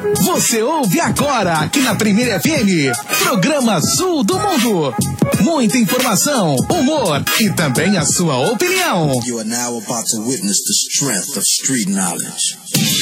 Você ouve agora aqui na Primeira FM, programa Sul do Mundo. Muita informação, humor e também a sua opinião. You are now about to witness the strength of street knowledge.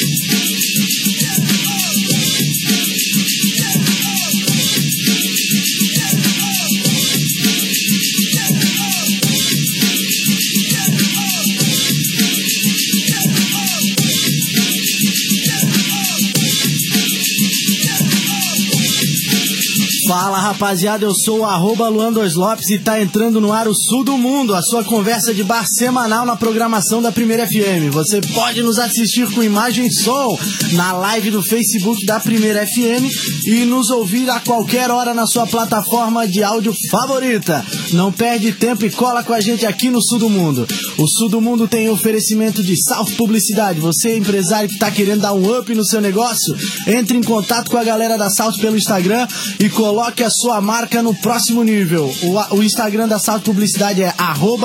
Fala rapaziada, eu sou o @Luan2Lopes e tá entrando no ar o Sul do Mundo, a sua conversa de bar semanal na programação da Primeira FM. Você pode nos assistir com imagem e som na live do Facebook da Primeira FM e nos ouvir a qualquer hora na sua plataforma de áudio favorita. Não perde tempo e cola com a gente aqui no Sul do Mundo. O Sul do Mundo tem oferecimento de South Publicidade. Você, empresário que tá querendo dar um up no seu negócio, entre em contato com a galera da South pelo Instagram e coloque a sua marca no próximo nível. O Instagram da South Publicidade é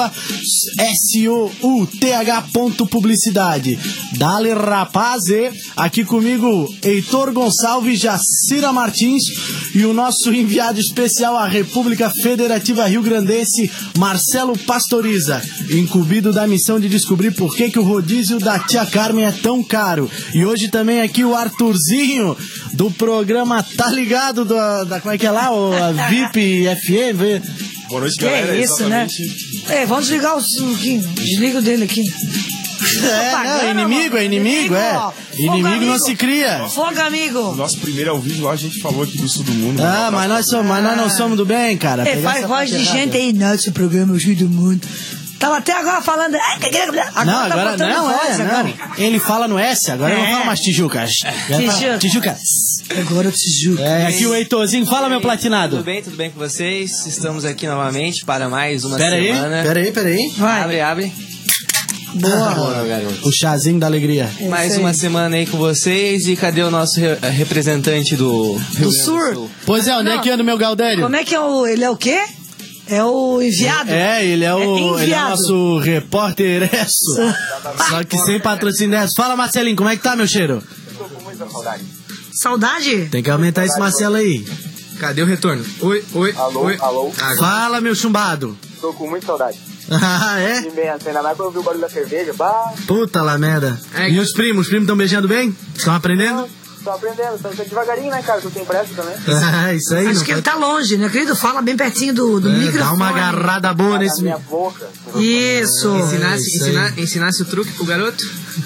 @SOUTH.publicidade. Dale rapaz, aqui comigo Heitor Gonçalves, Jacira Martins e o nosso enviado especial à República Federativa Rio Grandense, Marcelo Pastoriza, incumbido da missão de descobrir por que o rodízio da Tia Carmen é tão caro. E hoje também aqui o Arthurzinho do programa Tá Ligado da como é que é lá, a VIP FM. Boa noite, galera. Que isso, exatamente. Né? Vamos desligar o desliga o dele aqui. É inimigo. Inimigo não se cria. Fogo, amigo. No nosso primeiro ao vivo lá, a gente falou aqui do Sul do Mundo. Mas nós não somos do bem, cara. Faz voz de gente aí, nosso programa é o Sul do Mundo. Tava até agora falando. Agora não. Ele fala no S, agora eu vou falar mais Tijucas. Tijucas. Agora Tijuca. Aqui o Heitorzinho, fala meu platinado. Tudo bem com vocês? Estamos aqui novamente para mais uma semana. Pera aí. Vai. Abre. Boa, garoto. O chazinho da alegria. Mais uma semana aí com vocês. E cadê o nosso representante do Sul? Pois é, onde é que anda o meu Gaudério? Como é que é ele é o quê? É o enviado? Ele é o nosso repórter Só que sem patrocínio. Fala, Marcelinho, como é que tá, meu cheiro? Tô com muita saudade. Saudade? Tem que aumentar esse Marcelo aí. Cadê o retorno? Oi. Alô. Fala, meu chumbado. Tô com muita saudade. É? Ainda mais quando eu vi o barulho da cerveja. Puta lá merda. E os primos estão beijando bem? Estão aprendendo? Tô aprendendo, tô devagarinho, né, cara? Tu tem pressa também. Isso aí. Acho que ele tá longe, né, querido? Fala bem pertinho do microfone. Dá uma agarrada boa nesse... minha boca. Isso. Ensinasse o truque pro garoto?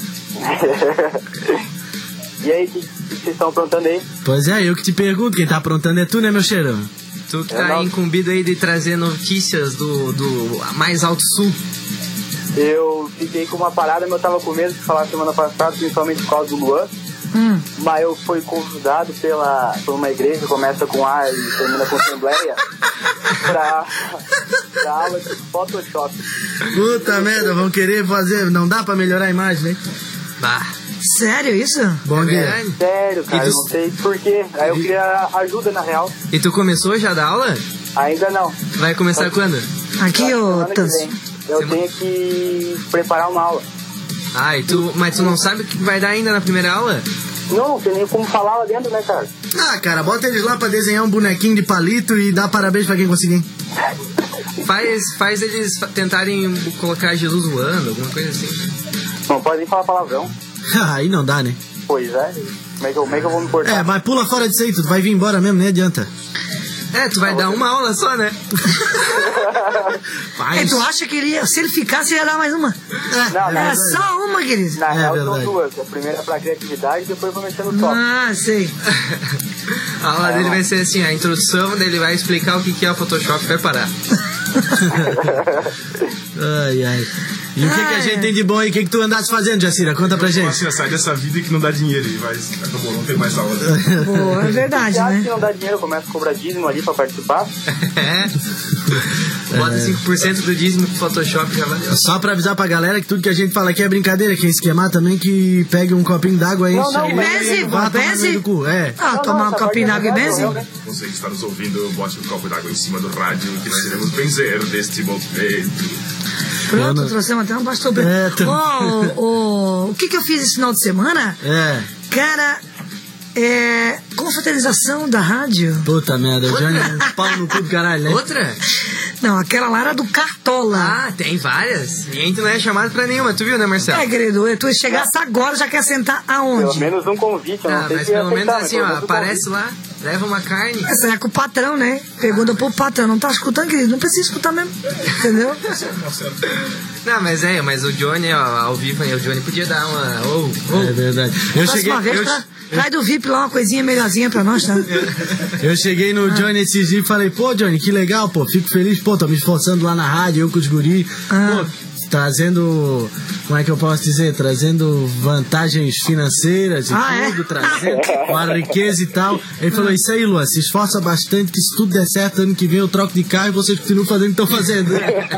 E aí, o que vocês estão aprontando aí? Pois é, eu que te pergunto, quem tá aprontando é tu, né, meu cheirão? Tu que tá incumbido aí de trazer notícias do mais alto sul. Eu fiquei com uma parada, mas eu tava com medo de falar semana passada, principalmente por causa do Luan. Mas eu fui convidado por uma igreja, começa com A e termina com Assembleia, pra aula de Photoshop. Puta merda, vão querer fazer, não dá pra melhorar a imagem, né? Sério isso? Bom dia. Sério, cara, eu não sei porquê. Aí eu queria ajuda, na real. E tu começou já a dar aula? Ainda não. Vai começar quando? Aqui, eu tenho que preparar uma aula. Mas tu não sabe o que vai dar ainda na primeira aula? Não tem nem como falar lá dentro, né, cara? Cara, bota eles lá pra desenhar um bonequinho de palito e dá parabéns pra quem conseguir. Faz eles tentarem colocar Jesus voando, alguma coisa assim. Não pode nem falar palavrão. Aí não dá, né? Pois é. Como é que eu vou me portar? Mas pula fora disso aí, tu vai vir embora mesmo, nem adianta. Tu vai dar uma aula só, né? Tu acha que se ele ficasse, ia dar mais uma? Não, só uma, querido. Na real, são duas. A primeira é pra criatividade e depois eu vou mexer no top. Sei. A aula dele vai ser assim, a introdução, daí ele vai explicar o que é o Photoshop e vai parar. Ai. E o que a gente tem de bom aí? O que tu andaste fazendo, Jacira? Conta pra gente. Assim, sai dessa vida que não dá dinheiro, mas acabou, não tem mais aula. Boa, é verdade, já né? Se não dá dinheiro, eu começo a cobrar dízimo ali pra participar. Bota 5% do dízimo pro Photoshop, já valeu. Só pra avisar pra galera que tudo que a gente fala aqui é brincadeira. Quem se queimar também que pegue um copinho d'água aí. Pese. Tomar um copinho d'água e benze. Você que está nos ouvindo, bote um copo d'água em cima do rádio, que nós iremos benzer deste momento. Pronto, trouxemos até um pastor. É, o que eu fiz esse final de semana? É. Cara, confraternização da rádio. Puta merda, o Johnny é um pau no cu do caralho, né? Outra? Não, aquela lá era do Cartola. Ah, tem várias. E a gente não é chamado pra nenhuma, tu viu, né, Marcelo? Querido, tu chegasse agora, já quer sentar aonde? Pelo menos um convite, eu não sei mas se ia pelo menos aceitar, assim, mas ó, pelo menos um aparece convite. lá, leva uma carne. Essa é com o patrão, né? Pergunta pro patrão, não tá escutando, querido? Não precisa escutar mesmo, entendeu? Não, mas o Johnny, ó, ao vivo aí, o Johnny podia dar uma... É verdade. Eu cheguei... Próxima vez, traz do VIP lá uma coisinha melhorzinha pra nós, tá? Eu cheguei no Johnny esses dias e falei, pô, Johnny, que legal, pô, fico feliz, pô, tô me esforçando lá na rádio, eu com os guris, pô, trazendo, como é que eu posso dizer, trazendo vantagens financeiras e tudo, trazendo uma riqueza e tal. Ele falou, isso aí, Luan, se esforça bastante, que se tudo der certo, ano que vem eu troco de carro e vocês continuam fazendo o que estão fazendo.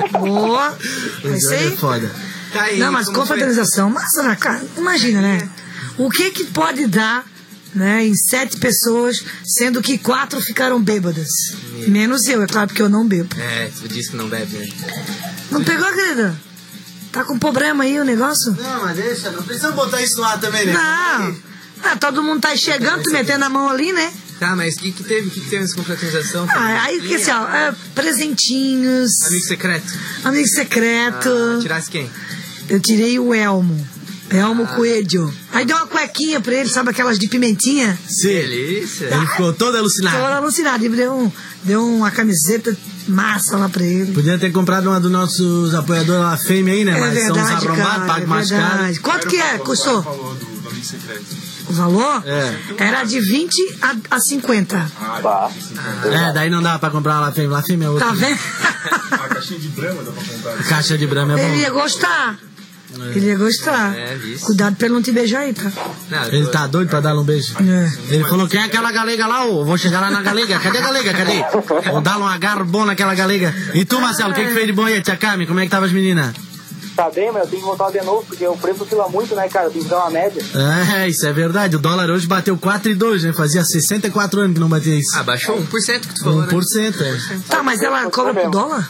Boa! O É isso Johnny aí? é foda. Tá aí, Não, mas como confraternização, mas, cara, imagina, né? O que pode dar, né, em 7 pessoas, sendo que 4 ficaram bêbadas? Menos eu, é claro, porque eu não bebo. tu disse que não bebe, né? Não pegou, querida? Tá com problema aí o negócio? Não, mas deixa, não precisa botar isso no ar também, né? Não, todo mundo tá chegando, tu metendo a mão ali, né? Tá, mas o que teve nessa confraternização? Aí que assim, ó, presentinhos. Amigo secreto. Amigo secreto. Tirasse quem? Eu tirei o Elmo. Elmo Coelho. Aí deu uma cuequinha pra ele, sabe aquelas de pimentinha? Sim. Delícia. Ele ficou todo alucinado. Todo alucinado. E deu uma camiseta massa lá pra ele. Podia ter comprado uma dos nossos apoiadores lá, Fame aí, né? Mas são uns arrombados, pagam mais caro. Quanto que é? Custou? Falou do amigo secreto. O valor? É. Era de 20 a 50. Tá. Daí não dá pra comprar lá Fame. Lá Fame é outra. Tá vendo? A caixinha de Brahma dá pra comprar. Caixa de Brahma é Ele bom. ia gostar. Ele ia gostar. Isso. Cuidado pra ele não te beijar aí, tá? Não, Ele tá doido pra dar um beijo. É. Ele falou, quem é aquela galega lá, ô? Vou chegar lá na galega. Cadê a galega? Cadê? Vou dar um agarro bom naquela galega. E tu, Marcelo, o que fez de bom aí, tia Carmen? Como é que tava as meninas? Tá bem, mas eu tenho que voltar de novo, porque o preço oscila muito, né, cara? Eu tenho que dar uma média. É, isso é verdade. O dólar hoje bateu 4,2, né? Fazia 64 anos que não batia isso. baixou 1% que tu falou, 1%, né? Tá, mas ela cobra por dólar?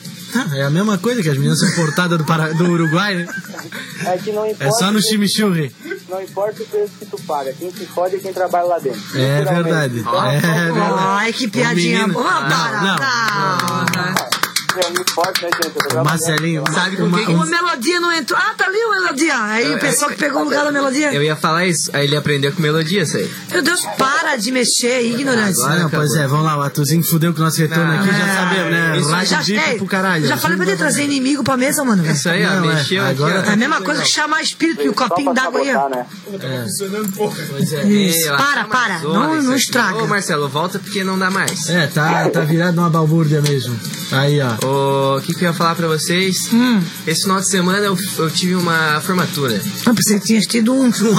É a mesma coisa que as meninas são importadas do Uruguai, né? É que não importa. É só no chimichurri. Não importa o preço que tu paga. Quem se fode é quem trabalha lá dentro. É verdade. É verdade. Ai, que piadinha menino- boa. Não, Para. É muito forte, né, gente? Eu tô O trabalhando. Marcelinho, Sabe com quem que O Melodia não entrou. Ah, tá ali o Melodia. Aí o pessoal que pegou o lugar da Melodia. Eu ia falar isso, aí ele aprendeu com melodia, isso aí. Meu Deus, para de mexer, ignorante. Agora Não, pois é, vamos lá, o Atuzinho fudeu com o nosso retorno aqui, já sabemos, né? Isso Rádio Deep pro caralho. já falei pra ele trazer inimigo pra mesa, mano. Isso aí, ó, Não, mexeu aqui, agora É ó. a mesma coisa que chamar espírito e o Só copinho pra d'água aí, ó. sabotar, né? Funcionando, porra. Pois é. Isso, Meu, para, acho para. uma zona Não isso aqui. estraga. Ô, Marcelo, volta porque não dá mais. É, tá virado numa balbúrdia mesmo. Aí, ó. O que eu ia falar pra vocês? Esse final de semana eu tive uma formatura. Eu pensei que tinha tido um Um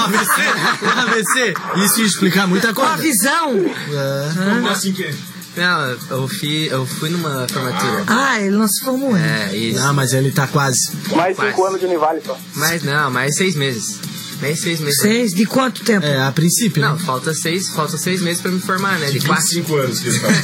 AVC? Isso ia explicar muita com a coisa. visão. Como assim que é? Não, eu fui numa formatura. Ah, ele não se formou. É, isso. Ah, mas ele tá quase. Mais 5 anos de Univale só. Mas não, mais 6 meses. Mais 6 meses. 6? De quanto tempo? É, a princípio, Não, né? falta 6 meses pra me formar, né? De 4. 25 anos que ele tá.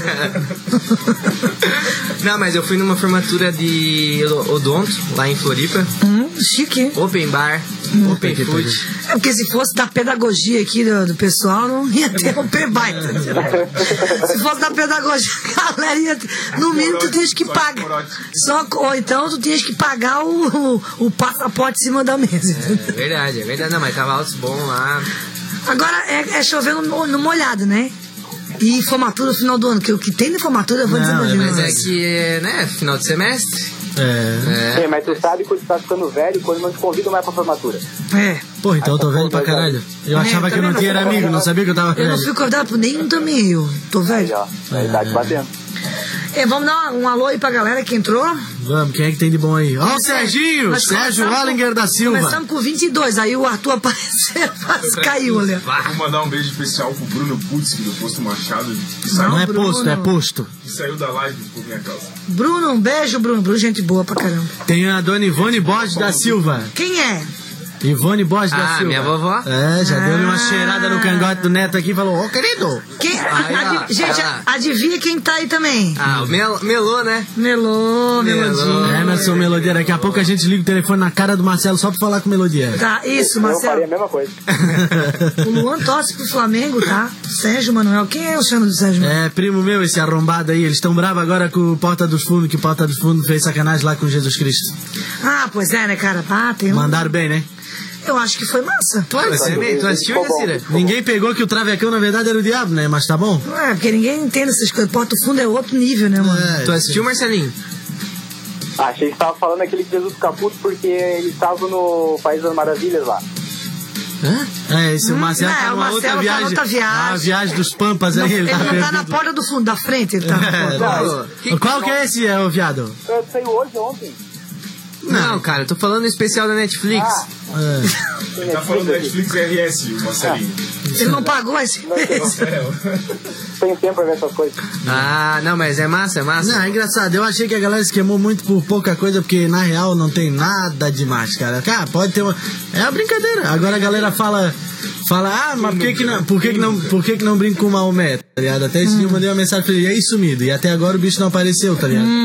Não, mas eu fui numa formatura de odonto, lá em Floripa. Chique. Open bar, open food. É porque se fosse da pedagogia aqui do pessoal, não ia ter open bar. Se fosse da pedagogia, a galera ia ter, no mínimo tu tinhas que pagar. Ou então tu tinhas que pagar o passaporte em cima da mesa. É verdade. Não, mas tava altos bom lá. Agora é chover no molhado, né? E formatura no final do ano, que o que tem de formatura eu vou dizer Não, pra Mas gente. é que, né, final de semestre. É, mas tu sabe quando tu tá ficando velho, quando não te convidam mais pra formatura. É. Pô, então eu tô velho pra caralho. Eu achava que eu não tinha era amigo, não sabia que eu tava Eu não velho. fui convidado por nenhum também, eu tô velho. Já, a idade batendo. Vamos dar um alô aí pra galera que entrou. Vamos, quem é que tem de bom aí? Ó, o Serginho! Nós Sérgio começamos Wallinger da Silva. Começamos com 22, aí o Arthur apareceu, quase caiu, né? Vou mandar um beijo especial pro Bruno Putzki do Posto Machado, que Não saiu, é Bruno. posto, é posto. que saiu da live por minha causa. Bruno, um beijo, Bruno. Bruno, gente boa pra caramba. Tem a dona Ivone Borges da Silva. Quem é? Ivone Borges da Silva. minha vovó. Já deu-lhe uma cheirada no cangote do neto aqui e falou, ô querido. Gente, adivinha quem tá aí também? O Melô, né? Melodia. Emerson Melodia, daqui a pouco a gente liga o telefone na cara do Marcelo só pra falar com Melodia. Tá, isso, Eu Marcelo. faria a mesma coisa. O Luan torce pro Flamengo, tá? Sérgio Manuel. Quem é o chama do Sérgio Manuel? É, primo meu, esse arrombado aí. Eles estão bravos agora com o Porta dos Fundos, que o Porta dos Fundos fez sacanagem lá com Jesus Cristo. Ah, pois é, né, cara? Mandaram bem, né? Eu acho que foi massa. Tu assistiu, Jacira? Ninguém pegou que o travecão, na verdade, era o diabo, né? Mas tá bom. É, porque ninguém entende essas coisas. Porta do Fundo é outro nível, né, mano? Tu assistiu, Marcelinho? Achei que você tava falando aquele Jesus Caputo porque ele estava no País das Maravilhas lá. Esse o Marcelo tá numa outra viagem. Uma viagem dos Pampas aí. Ele não tá na porta do fundo, da frente. Ele tá na porta. Qual que é esse, viado? Saiu ontem. Não, cara, eu tô falando do especial da Netflix. Ele tá falando da Netflix RS, o Marcelinho. Ele não pagou esse mês. Tem tempo pra ver essas coisas. Não, mas é massa. Não, é engraçado. Eu achei que a galera se queimou muito por pouca coisa, porque na real não tem nada demais, cara. Cara, pode ter uma... É uma brincadeira. Agora a galera fala, mas por que que não brinca com o Maomé, tá ligado? Até esse dia eu mandei uma mensagem pra ele, e aí sumido. E até agora o bicho não apareceu, tá ligado?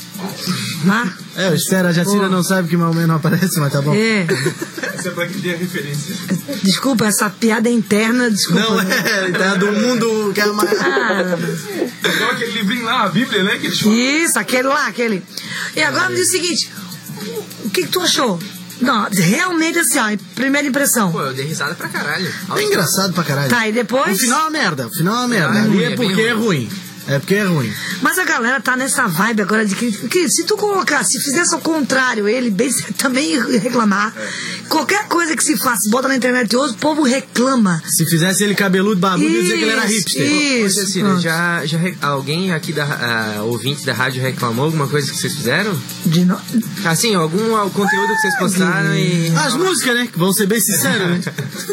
Eu espero, a Jacira não sabe que Maomé não aparece, mas tá bom. Essa é pra quem tem a referência. Desculpa, essa piada é interna, desculpa. Não, tá do mundo que é mais... Igual aquele livrinho lá, a Bíblia, né? Que Isso, aquele. E agora me diz o seguinte, o que tu achou? Não, realmente assim, ó, primeira impressão. Pô, eu dei risada pra caralho. É engraçado pra caralho. Tá, e depois? O final é uma merda. Ali é porque é ruim. É porque é ruim. Mas a galera tá nessa vibe agora de que se tu colocar, se fizesse ao contrário, ele bem também ia reclamar. Qualquer coisa que se faça, bota na internet hoje, o povo reclama. Se fizesse ele cabeludo, barbudo, ia dizer que ele era hipster. Isso. Cecília, já alguém aqui ouvinte da rádio reclamou alguma coisa que vocês fizeram? Assim, algum conteúdo que vocês postaram e... As músicas, né? Que vão ser bem sinceros, né?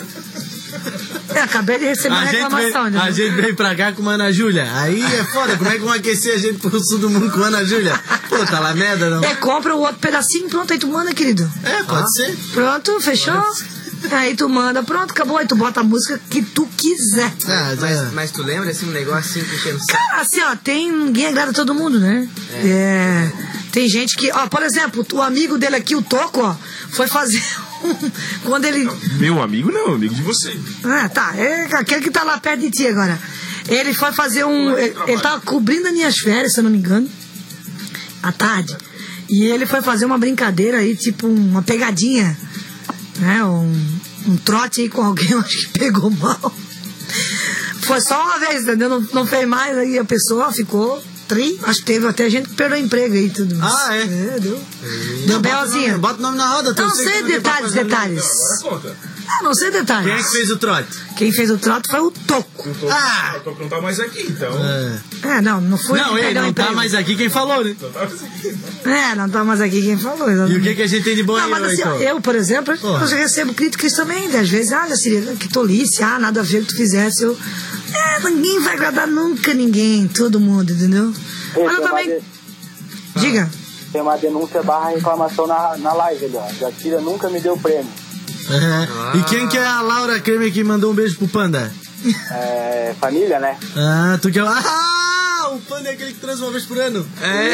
Acabei de receber uma reclamação, né? A gente veio pra cá com a Ana Júlia. Aí é foda, como é que vão aquecer a gente pro sul do mundo com a Ana Júlia? Pô, tá lá merda, não? Compra o outro pedacinho, pronto, aí tu manda, querido. Pode ser. Pronto, fechou? Aí tu manda, pronto, acabou. Aí tu bota a música que tu quiser. Mas tu lembra, assim, um negócio assim que enchendo o saco? Cara, assim, ó, ninguém agrada todo mundo, né? Tem gente que, ó, por exemplo, o amigo dele aqui, o Toco, ó, foi fazer quando ele... Meu amigo não, amigo de você. Tá, é aquele que tá lá perto de ti agora. Ele foi fazer ele tava cobrindo as minhas férias, se eu não me engano, à tarde. E ele foi fazer uma brincadeira aí, tipo uma pegadinha, né? Um trote aí com alguém, eu acho que pegou mal. Foi só uma vez, entendeu? Não fez mais, aí a pessoa ficou... Acho que teve até gente que perdeu o emprego aí tudo. Deu. Deu belzinha. Bota o nome na roda. Não sei detalhes. Não sei detalhes. Quem é que fez o trote? Quem fez o trote foi o Toco. O Toco não tá mais aqui, então. Não foi. Não, ele não tá mais aqui quem falou, né? Não tá mais aqui quem falou. Exatamente. E o que a gente tem de bom aí, mas assim, então? eu, por exemplo, eu já recebo críticas também. Às vezes, Jacira, que tolice, nada a ver o que tu fizesse. Ninguém vai agradar nunca ninguém, todo mundo, entendeu? Mas eu também... Diga. Tem uma denúncia / reclamação na live ali, ó. Jacira nunca me deu prêmio. E quem que é a Laura Creme que mandou um beijo pro Panda? Família, né? Tu quer... o Panda é aquele que transa uma vez por ano.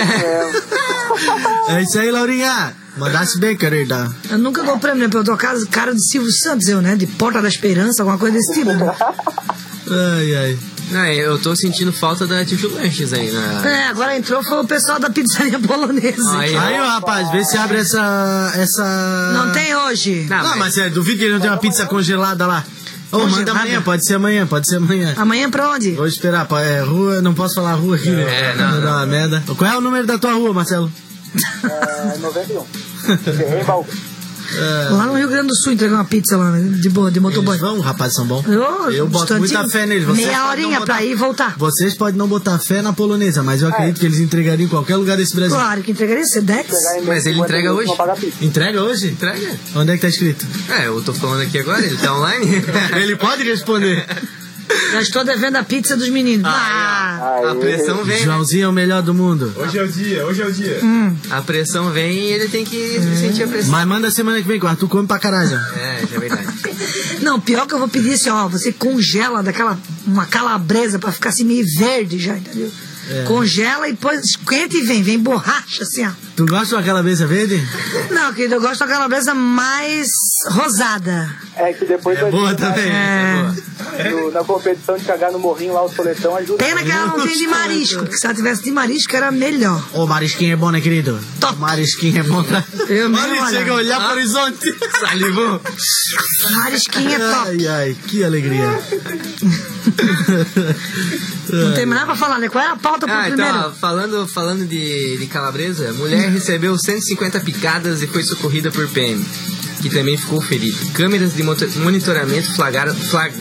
É isso aí, Laurinha. Mandasse bem, querida. Eu nunca dou prêmio, né? Porque eu tô cara de Silvio Santos, né? De Porta da Esperança, alguma coisa desse tipo. Ai. Não, eu tô sentindo falta da Tio Lanches aí, né? Agora entrou, foi o pessoal da pizzaria polonesa. Aí, rapaz, vê se abre essa... Não tem hoje. Não, mas duvido que ele não tem uma pizza congelada lá. Manda amanhã, pode ser amanhã. Amanhã pra onde? Vou esperar, rua, não posso falar rua aqui, né? Não. Dá uma merda. Qual é o número da tua rua, Marcelo? 91. Ferreira. Lá no Rio Grande do Sul entregar uma pizza lá, né? De boa, de motoboy. Eles vão, rapaz, são bons. Eu boto muita fé neles. Meia horinha pra ir e voltar. Vocês podem não botar fé na polonesa, mas eu acredito que eles entregariam em qualquer lugar desse Brasil. Claro que entregaria, Sedex. Mas ele entrega hoje. Entrega hoje? Entrega. Onde é que tá escrito? Eu tô falando aqui agora, ele tá online. Ele pode responder. Já estou devendo a pizza dos meninos. A pressão vem. Joãozinho é o melhor do mundo. Hoje é o dia. A pressão vem e ele tem que sentir a pressão. Mas manda semana que vem, que o Arthur come pra caralho. É verdade. Não, pior que eu vou pedir assim, ó, você congela uma calabresa pra ficar assim meio verde já, entendeu? Congela e depois esquenta e vem borracha assim, ó. Tu gosta de uma calabresa verde? Não, querido, eu gosto da calabresa mais rosada. É que depois Boa também. na competição de cagar no morrinho lá, o soletão ajuda. Pena que ela não tem de marisco, porque se ela tivesse de marisco era melhor. Ô, marisquinho é bom, né, querido? Top. Marisquinho é bom, né? Eu mesmo, Olha, olha. chega a olhar pro horizonte. Salivou. Marisquinha é top. Ai, que alegria. Não tem mais nada pra falar, né? Qual é a pauta pro primeiro? Então, falando de calabresa, mulher recebeu 150 picadas e foi socorrida por PM, que também ficou ferido. Câmeras de monitoramento flagraram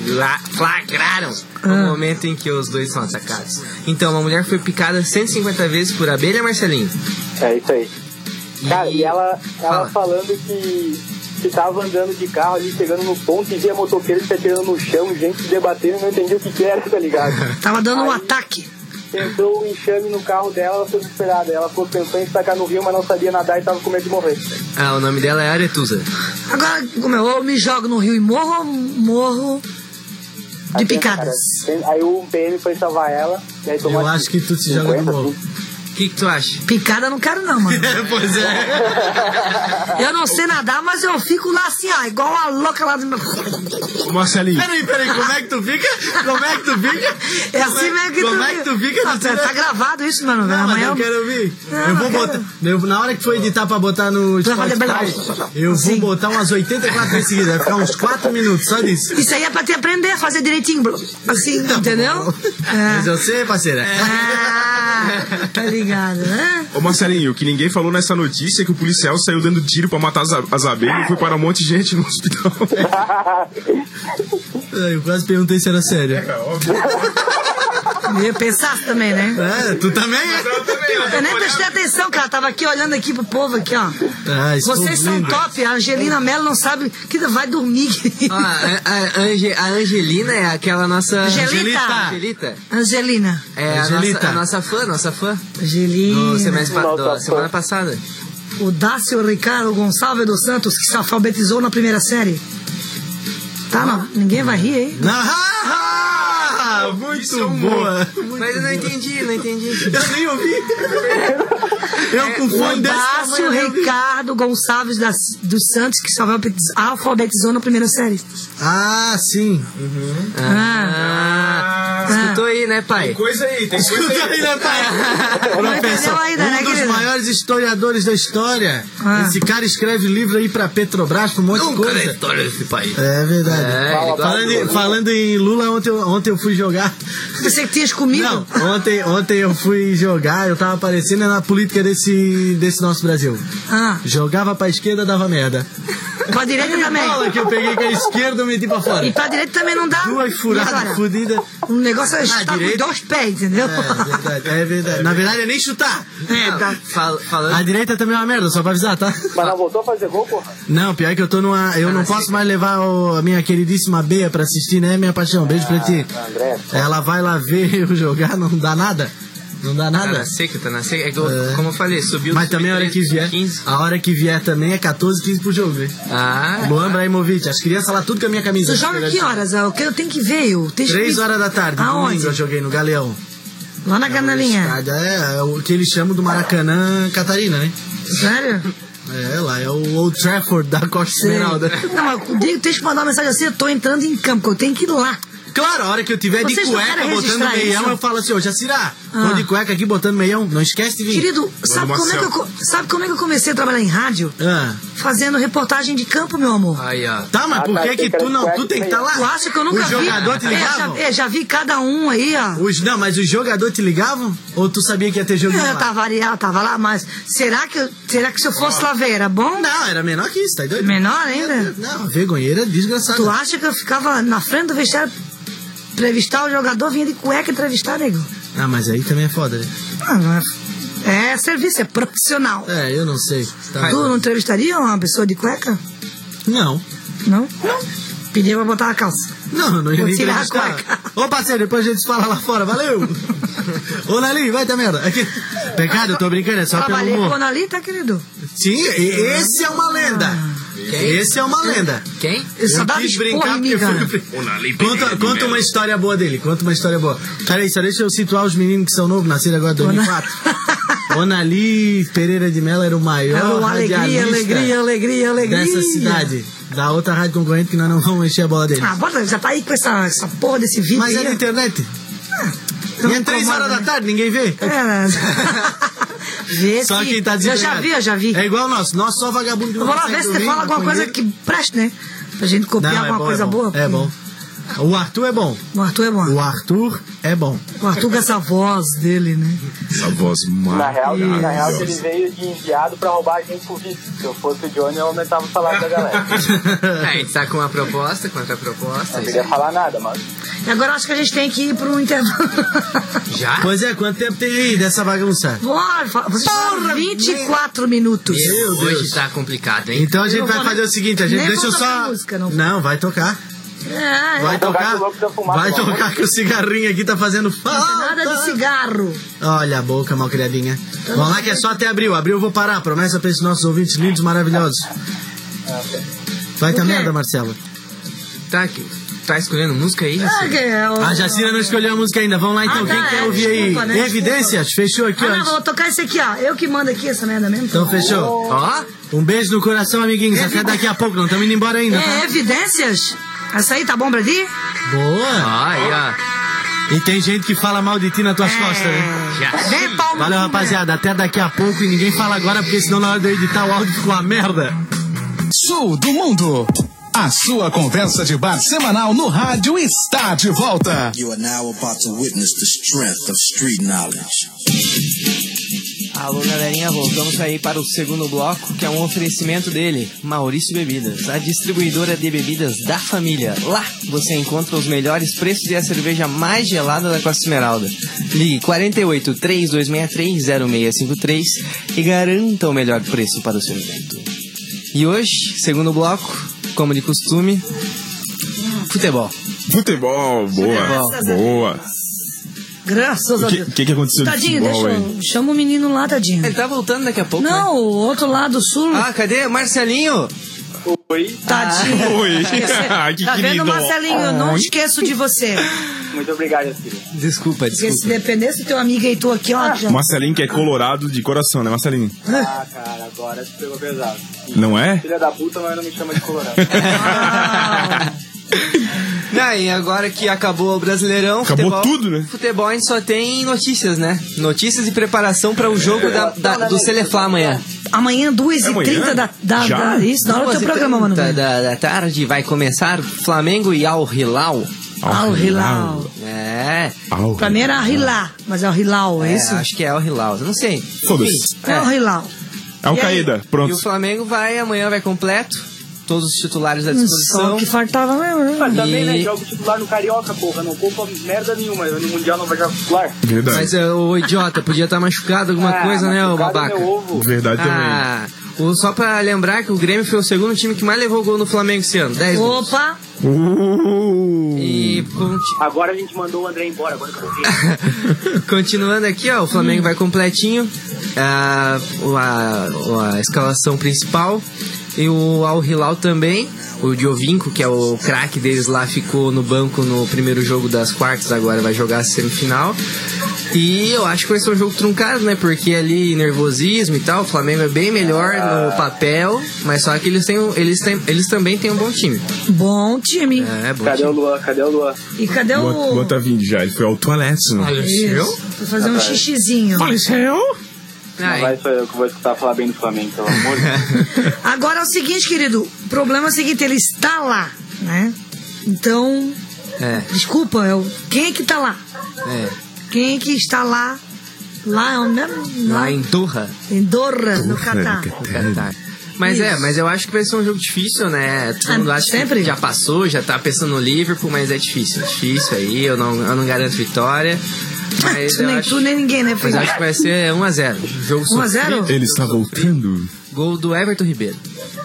o momento em que os dois são atacados. Então, uma mulher foi picada 150 vezes por abelha, Marcelinho. É isso aí. Cara, e ela Fala. falando que tava andando de carro ali, chegando no ponto e via motoqueiros se atirando no chão, gente se debatendo e não entendia o que era, tá ligado? Tava dando um ataque. Entrou um enxame no carro dela, ela foi desesperada. Ela ficou pensando em sacar no rio, mas não sabia nadar e tava com medo de morrer. Ah, o nome dela é Aretusa. Agora, como eu me jogo no rio e morro de picadas. Aí o PM foi salvar ela. E aí tomou Eu acho que tu se joga no morro. O que tu acha? Picada eu não quero não, mano. Pois é. Eu não sei nadar, mas eu fico lá assim, ó, igual a louca lá do meu... Marcelinho. Peraí, como é que tu fica? É assim mesmo que Como é que tu fica? Não, tá gravado isso, mano. Não, mas Amanhã eu quero ouvir. Eu vou não botar. Na hora que for editar pra botar no Spotify, eu vou Sim. botar umas 84 vezes seguidas. Vai ficar uns 4 minutos só disso. Isso aí é pra te aprender a fazer direitinho, bro. Assim, entendeu? Mas eu sei, parceira. Tá ligado, né? Ô Marcelinho, o que ninguém falou nessa notícia é que o policial saiu dando tiro pra matar as abelhas e foi para um monte de gente no hospital. Eu quase perguntei se era sério. Eu pensasse também, né? Tu também? Eu nem prestei atenção, cara. Tava aqui olhando aqui pro povo aqui, ó. Vocês são lindo. top. A Angelina Mello não sabe que vai dormir. A Angelina é aquela nossa... Angelita. Angelina. É a nossa fã. Angelina. No semestre da semana passada. O Dácio Ricardo Gonçalves dos Santos, que se alfabetizou na primeira série. Tá, não? Ninguém vai rir, hein? Muito boa. Mas eu não entendi. Eu nem ouvi. Eu com fome desse Dácio tamanho, eu vi. Ricardo Gonçalves dos Santos, que se alfabetizou na primeira série. Ah, sim. Escutou aí, né, pai? Coisa aí, tem Escuta aí, né, pai? Não entendeu ainda, né, Um dos querido? maiores historiadores da história. Esse cara escreve livro aí pra Petrobras, pra um monte de coisa. história desse país. É verdade. Ele Falando em Lula, ontem eu fui jogar. Pensei que tinhas comido. Não, ontem eu fui jogar, eu tava aparecendo na política desse nosso Brasil. Jogava pra esquerda, dava merda. Pra direita também. Bola que eu peguei com a esquerda, eu meti pra fora. E pra direita também não dá. Duas E furadas agora? fodidas. O negócio é chutar com direita? 2 pés, entendeu? É verdade. Na verdade é nem chutar. Tá. Falando... A direita também é uma merda, só pra avisar, tá? Mas não voltou a fazer gol, porra? Não, pior que eu tô numa. Eu não posso mais levar a minha queridíssima Bea pra assistir, né, minha paixão? Beijo pra ti. André. Ela vai lá ver eu jogar, não dá nada. Não dá Tá nada. na seca. É que como eu falei, subiu Mas do também a hora que vier. 15. A hora que vier também é 14, 15 pro jogo, velho. Luan Braimovic, as crianças lá tudo com a minha camisa. Tu joga que horas? Eu tenho que ver. 3 horas da tarde, Aonde? domingo eu joguei no Galeão. Lá na Canalinha. É o que eles chamam do Maracanã Catarina, né? Sério? É, lá é o Old Trafford da Costa Esmeralda. Não, mas eu tenho que mandar uma mensagem assim, eu tô entrando em campo, eu tenho que ir lá. Claro, a hora que eu tiver de Vocês não cueca querem botando registrar meião, isso? eu falo assim, ô Jacirá, tô de cueca aqui botando meião, não esquece de vir. Querido, sabe como é que eu comecei a trabalhar em rádio? Fazendo reportagem de campo, meu amor. Aí, ó. Tá, mas por que que tu tem que estar lá? Tu acha que eu nunca Os vi? jogadores te ligavam? Já vi cada um aí, ó. Não, mas os jogadores te ligavam? Ou tu sabia que ia ter jogo Eu lá? tava lá, mas será que se eu fosse lá ver, era bom? Não, era menor que isso, tá doido? Menor ainda? Não, vergonheira desgraçada. Tu acha que eu ficava na frente do vestiário entrevistar o jogador, vinha de cueca entrevistar, nego? Ah, mas aí também é foda, né? Não é serviço, é profissional. É, eu não sei. Tá. Tu não entrevistaria uma pessoa de cueca? Não. Não? Pediu pra botar a calça. Não ia Vou nem tirar a acreditar. cueca. Ô, parceiro, depois a gente se fala lá fora. Valeu! Ô, Nali, vai dar merda. Aqui. Pecado, eu tô brincando, é só pelo Trabalhei com humor. o Analita, querido. Sim, esse é uma lenda. Esse é uma lenda. Quem? Eu só Eu dava quis esporro brincar em mim, porque cara. foi... Conta uma história boa dele. Conta uma história boa. Peraí, só deixa eu situar os meninos que são novos, nasceram agora em 2004. Onali Pereira de Mello era o maior Era uma radialista alegria. dessa cidade. Da outra rádio concorrente que nós não vamos encher a bola dele. Ah, bota, já tá aí com essa porra desse vídeo. Mas é aí. na internet. Não E é 3 horas incomoda, da né? tarde, ninguém vê. Vê Só sim. quem tá Eu desempregado. já vi. É igual nós só vagabundo que Eu vou lá ver se você fala alguma coisa que preste, né? Pra gente copiar alguma coisa boa. É bom. O Arthur é bom. O Arthur é bom. O Arthur é bom. O Arthur com essa voz dele, né? Essa voz Na real, maravilhosa. ele veio de enviado pra roubar a gente com vice. Se eu fosse o Johnny, eu aumentava o salário da galera. A gente tá com uma proposta, contra-proposta. Não queria falar nada, mano. E agora acho que a gente tem que ir pro intervalo. Já? Pois é, quanto tempo tem aí dessa bagunça? Bora, vocês falaram 24 minutos. Meu Deus. Hoje tá complicado, hein? Então a gente Eu vai vou fazer nem- o seguinte, a gente nem deixa eu vou tocar só... música, não. Não, vai tocar. Vai tocar tocar. que o louco precisa fumar, Vai pelo amor tocar de que o cigarrinho aqui tá fazendo Não tem nada de falta. cigarro. Olha a boca, malcriadinha. Vamos lá que é só até abril. Abril eu vou parar. Promessa pra esses nossos ouvintes lindos, maravilhosos. Vai tá O quê? merda, Marcelo. Tá escolhendo música aí? A Jacira não escolheu a música ainda. Vamos lá então. Ah, Quem tá, quer é, ouvir desculpa, aí? né? Evidências? Fechou aqui, Ah, não, ó. vou tocar esse aqui, ó. Eu que mando aqui essa merda mesmo. Então fechou. Ó, Um beijo no coração, amiguinhos. Até daqui a pouco. Não estamos indo embora ainda, tá? É evidências? Essa aí tá bom pra ti? Boa. aí, ó. E tem gente que fala mal de ti nas tuas costas, né? Já. Vem, pau no Valeu, cu, rapaziada. Até daqui a pouco. E ninguém fala agora, porque senão na hora de eu editar o áudio ficou uma merda. Sul do Mundo. A sua conversa de bar semanal no rádio está de volta. You are now about to witness the strength of street knowledge. Alô, galerinha, voltamos aí para o segundo bloco, que é um oferecimento dele, Maurício Bebidas, a distribuidora de bebidas da família. Lá você encontra os melhores preços e a cerveja mais gelada da Costa Esmeralda. Ligue 48 3263 0653 e garanta o melhor preço para o seu evento. E hoje, segundo bloco, como de costume, futebol. Futebol, boa, boa. Graças a Deus. O que aconteceu de Tadinho, futebol, deixa hein? eu... Chama o menino lá, tadinho. Ele tá voltando daqui a pouco, né? Não, o outro lado, o sul. Ah, cadê? Marcelinho! Oi, Tadinho. Oi. Ah, que Tá vendo, querido. Marcelinho? Eu não esqueço de você. muito obrigado, filho. Desculpa. Porque se dependesse do teu amigo aí, tu aqui, ó. Já... Marcelinho que é colorado de coração, né, Marcelinho? Ah, cara, agora você pegou pesado. Não é? Filha da puta, mas não me chama de colorado. E agora que acabou o Brasileirão, Acabou futebol, tudo, né? Futebol a gente só tem notícias, né? Notícias e preparação para o jogo do Celeflá amanhã. Amanhã, 2h30 Já? Isso, na hora do teu programa, mano. Da tarde vai começar Flamengo e Al Hilal. Al Hilal. É. Pra mim era Al Hilal, mas é o Hilal, é isso? Acho que é Al Hilal, eu não sei. Foda-se. É o Hilal. Al-Qaeda, E pronto. o Flamengo amanhã vai completo. Todos os titulares à Só disposição. que fartava mesmo, né? Mas também, né? E- Jogo titular no Carioca, porra. Não poupa merda nenhuma. No Mundial não vai jogar titular. Verdade. Mas o idiota podia estar machucado, alguma coisa, né, ô machucado é babaca? meu ovo. Verdade Ah, só pra lembrar que o Grêmio foi o segundo time que mais levou gol no Flamengo esse ano. 10 gols. Opa! também. E Agora a gente mandou o André embora. Agora que eu vi. continuando aqui, ó, o Flamengo vai completinho. A escalação principal. E o Al Hilal também. O Giovinco, que é o craque deles lá, ficou no banco no primeiro jogo das quartas, agora vai jogar a semifinal. E eu acho que vai ser um jogo truncado, né? Porque ali nervosismo e tal, o Flamengo é bem melhor no papel, mas só que eles também têm um bom time. Bom time. É, bom Cadê o time. Luan? Cadê o Luan? E cadê o... Luan tá vindo já, ele foi ao toalete. Isso. Vou fazer um xixizinho. Não vai só eu que vou escutar falar bem do Flamengo, pelo amor de Deus. Agora é o seguinte, querido. O problema é o seguinte, ele está lá, né? Então, desculpa, quem é que tá lá? Quem é que está lá? Lá é o mesmo? Lá em Doha. Em Doha, no Catar. Catar. Mas eu acho que vai ser um jogo difícil, né? Todo mundo acha sempre? que já passou, já tá pensando no Liverpool, mas é difícil. Difícil aí, eu não garanto vitória. Mas eu Nem acho, tu, nem ninguém, né, mas filho? eu acho que vai ser 1-0. Jogo 1 a 0? sofrido. Ele está voltando. Gol do Everton Ribeiro.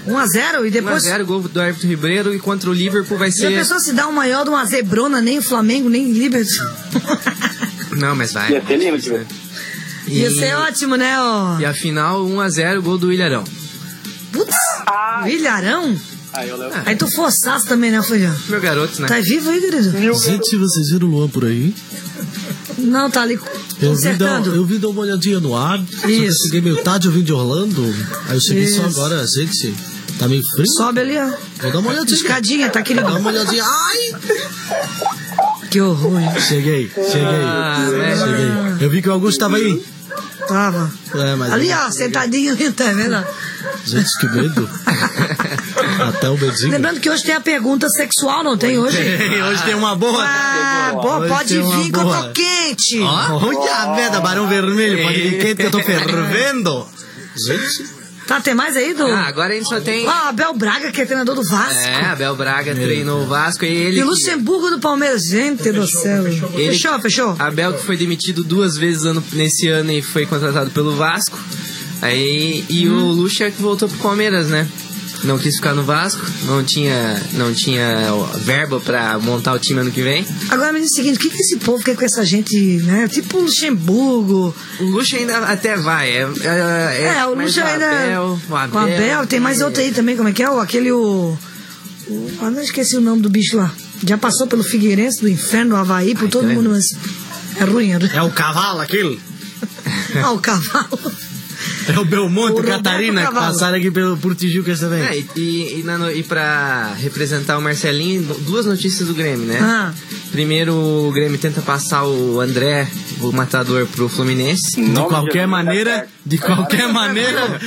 1-0 e depois... 1-0, gol do Everton Ribeiro, e contra o Liverpool vai E a ser... pessoa se dá o maior de uma zebrona, nem o Flamengo, nem o Liverpool. Não, mas vai. Ia ser lindo de ver. Ia ser ótimo, né, ó. E a final, 1-0, gol do Ilharão. Putz, o Ilharão? Aí eu levo. Aí tu forçasse também, né, Feijão? Meu garoto, né? Tá vivo aí, querido? Gente, vocês viram o Luan por aí? Não, tá ali consertando. Eu vim dar uma olhadinha no ar. Só que eu Isso. cheguei meio tarde, eu vim de Orlando. Aí eu cheguei só Isso. agora, gente. Tá meio frio. Sobe ali, ó. Vou dar uma olhadinha. Escadinha, tá, querido? Dá uma olhadinha. Ai! Que horror, hein? Cheguei. né? Cheguei. Eu vi que o Augusto tava aí. Tava. Mas Ali, ó, sentadinho ali, tá vendo? Gente, que medo. Até o medinho. Lembrando que hoje tem a pergunta sexual, não tem hoje? Hoje tem uma boa. Ah, boa, Hoje pode tem uma vir que eu boa. tô quente. Olha a merda, Barão Vermelho. Pode vir quente que eu tô fervendo. Gente. Tá, tem mais aí, do... Agora a gente só tem... Ah, Abel Braga, que é treinador do Vasco. Abel Braga treinou o Vasco e ele... E Luxemburgo do Palmeiras, gente do céu. Fechou. Abel, que foi demitido 2 vezes nesse ano e foi contratado pelo Vasco. Aí, e o Lucha que voltou pro Palmeiras, né? Não quis ficar no Vasco, não tinha verba pra montar o time ano que vem. Agora me diz o seguinte, o que esse povo quer com essa gente, né? Tipo o Luxemburgo. O Lucha ainda até vai. O mas Luxa ainda... o Com o Abel, tem mais outro aí também, como é que é? Não esqueci o nome do bicho lá. Já passou pelo Figueirense, do inferno, do Havaí, por todo mundo, mas é ruim. É o cavalo aquele? Ah, o cavalo. É o Belmonte, O Catarina, que Cavalo. passaram aqui por Tijuca também. E pra representar o Marcelinho, 2 notícias do Grêmio, né? Ah. Primeiro, o Grêmio tenta passar o André, o matador, pro Fluminense. De qualquer maneira. De qualquer maneira.